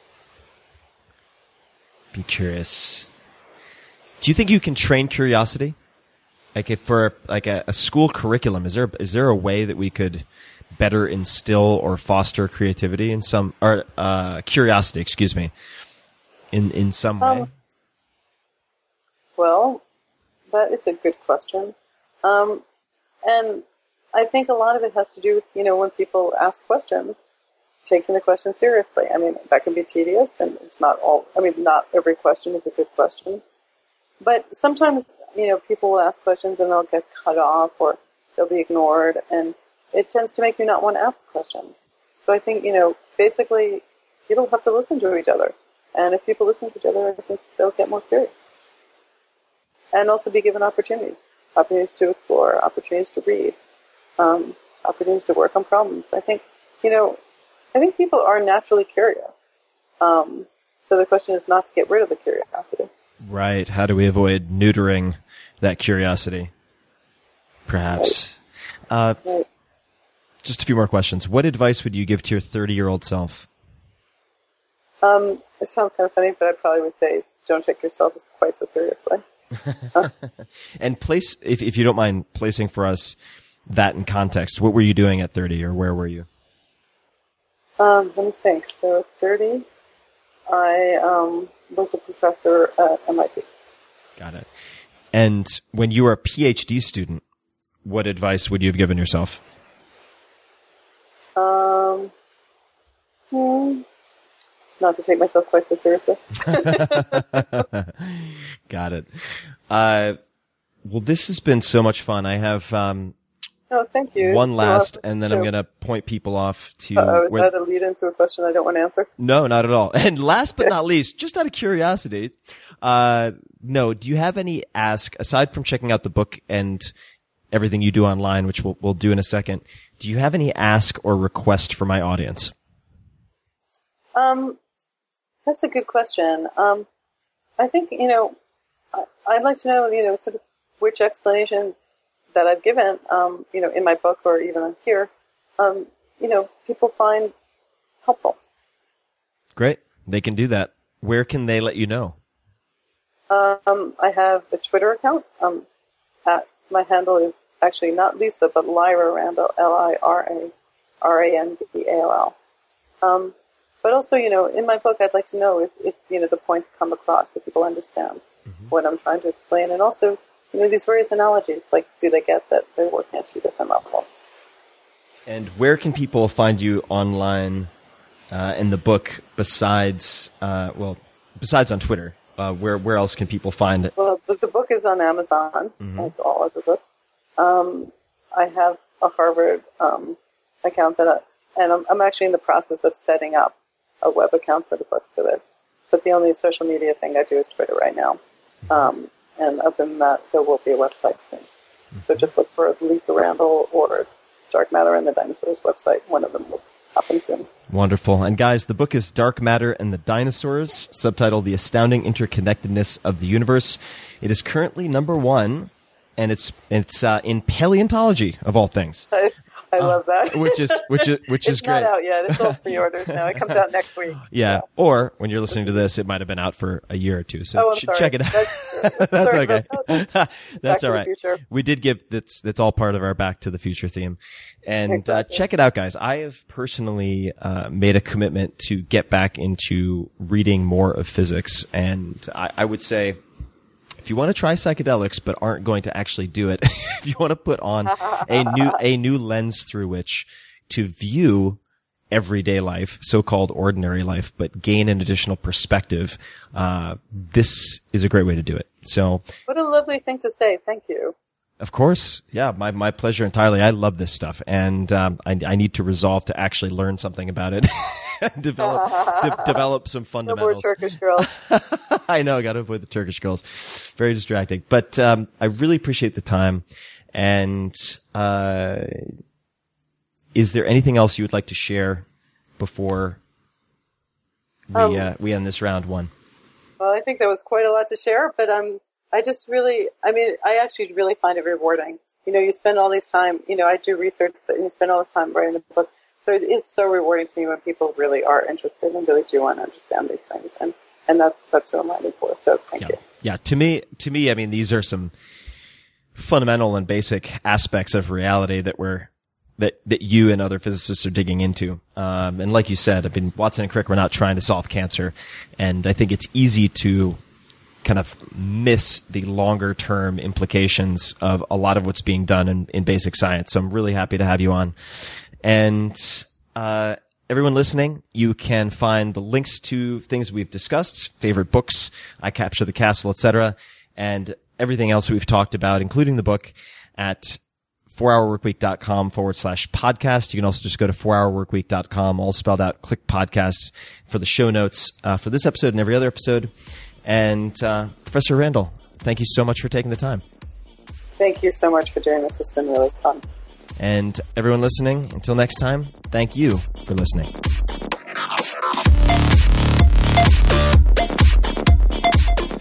Be curious. Do you think you can train curiosity? Like if for like a, a school curriculum, is there is there a way that we could better instill or foster creativity in some or uh, curiosity? Excuse me, in in some way. Um, well, that is a good question, um, and I think a lot of it has to do with, you know, when people ask questions, taking the question seriously. I mean, that can be tedious, and it's not all. I mean, not every question is a good question. But sometimes, you know, people will ask questions and they'll get cut off or they'll be ignored, and it tends to make you not want to ask questions. So I think, you know, basically people have to listen to each other. And if people listen to each other, I think they'll get more curious. And also be given opportunities. Opportunities to explore, opportunities to read, um, opportunities to work on problems. I think, you know, I think people are naturally curious. Um, so the question is not to get rid of the curiosity. Right. How do we avoid neutering that curiosity, perhaps. Uh, just a few more questions. What advice would you give to your thirty-year-old self? Um, it sounds kind of funny, but I probably would say don't take yourself quite so seriously. Huh? And place, if, if you don't mind placing for us that in context, what were you doing at thirty, or where were you? Um, let me think. So at thirty, I um, was a professor at M I T. Got it. And when you were a PhD student, what advice would you have given yourself? Um, hmm, not to take myself quite so seriously. Got it. Uh, well, this has been so much fun. I have um, oh, thank you. one last, You're and then welcome. I'm going to point people off to... Uh-oh, is where- that a lead into a question I don't want to answer? No, not at all. And last but not least, just out of curiosity, uh, no, do you have any ask, aside from checking out the book and everything you do online, which we'll, we'll do in a second, do you have any ask or request for my audience? Um, that's a good question. Um, I think, you know, I, I'd like to know, you know, sort of which explanations that I've given, um, you know, in my book or even on here, um, you know, people find helpful. Great. They can do that. Where can they let you know? Um, I have a Twitter account. Um, at, my handle is actually not Lisa, but Lyra Randall, L I R A R A N D A L L. Um, but also, you know, in my book, I'd like to know if, if you know, the points come across, if people understand mm-hmm. what I'm trying to explain. And also, you know, these various analogies, like, do they get that they're working at two different levels? And where can people find you online uh, in the book besides, uh, well, besides on Twitter? Uh, where where else can people find it? Well, the, the book is on Amazon, Mm-hmm. like all other books. Um, I have a Harvard um, account that, I, and I'm, I'm actually in the process of setting up a web account for the book. So that, but the only social media thing I do is Twitter right now. Um, and other than that, there will be a website soon. Mm-hmm. So just look for Lisa Randall or Dark Matter and the Dinosaurs website. One of them will happen soon. Wonderful. And guys, the book is Dark Matter and the Dinosaurs, subtitled The Astounding Interconnectedness of the Universe. It is currently number one, and it's it's uh, in paleontology, of all things. I, I love that. Uh, which is which is which is it's great. It's not out yet. It's all pre-orders now. It comes out next week. Yeah. yeah. Or when you're listening to this, it might have been out for a year or two. So oh, I'm ch- sorry. check it out. That's, that's sorry okay. That. That's all the right. Future. We did give that's that's all part of our Back to the Future theme. And exactly. uh, check it out, guys. I have personally uh, made a commitment to get back into reading more of physics. And I, I would say, if you want to try psychedelics but aren't going to actually do it, if you want to put on a new a new lens through which to view everyday life, so-called ordinary life, but gain an additional perspective, uh, this is a great way to do it. So, what a lovely thing to say. Thank you. Of course. Yeah, my, my pleasure entirely. I love this stuff. And um, I, I need to resolve to actually learn something about it. develop de- develop some fundamentals. No more Turkish girls. I know, I got to avoid the Turkish girls. Very distracting. But um, I really appreciate the time. And uh, is there anything else you would like to share before we um, uh, we end this round one? Well, I think there was quite a lot to share, but um, I just really, I mean, I actually really find it rewarding. You know, you spend all this time, you know, I do research, but you spend all this time writing the book. So it is so rewarding to me when people really are interested and really do want to understand these things. And, and that's, that's what I'm writing for. So thank yeah. you. Yeah. To me, to me, I mean, these are some fundamental and basic aspects of reality that we're, that, that you and other physicists are digging into. Um, and like you said, I mean, Watson and Crick, we're not trying to solve cancer. And I think it's easy to kind of miss the longer term implications of a lot of what's being done in, in basic science. So I'm really happy to have you on. And, uh, everyone listening, you can find the links to things we've discussed, favorite books, I Capture the Castle, et cetera, and everything else we've talked about, including the book, at four hour workweek dot com forward slash podcast. You can also just go to four hour workweek dot com, all spelled out, click podcasts for the show notes, uh, for this episode and every other episode. And, uh, Professor Randall, thank you so much for taking the time. Thank you so much for doing this. It's been really fun. And everyone listening, until next time, thank you for listening. Hey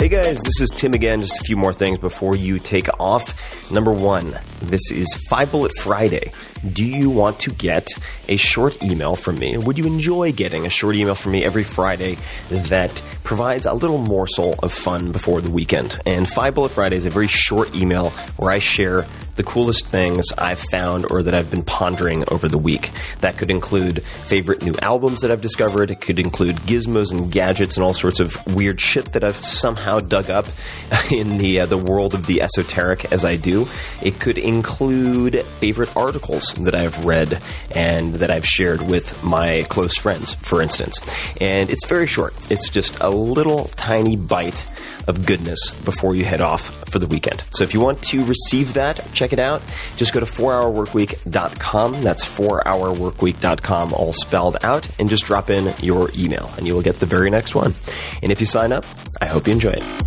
Hey guys, this is Tim again. Just a few more things before you take off. Number one, this is Five Bullet Friday. Do you want to get a short email from me? Or would you enjoy getting a short email from me every Friday that provides a little morsel of fun before the weekend? And Five Bullet Friday is a very short email where I share the coolest things I've found or that I've been pondering over the week. That could include favorite new albums that I've discovered. It could include gizmos and gadgets and all sorts of weird shit that I've somehow dug up in the uh, the world of the esoteric as I do. It could include favorite articles that I've read and that I've shared with my close friends, for instance. And it's very short. It's just a little tiny bite of goodness before you head off for the weekend. So if you want to receive that, check it out. Just go to four hour work week dot com. That's four hour work week dot com, all spelled out, and just drop in your email, and you will get the very next one. And if you sign up, I hope you enjoy it.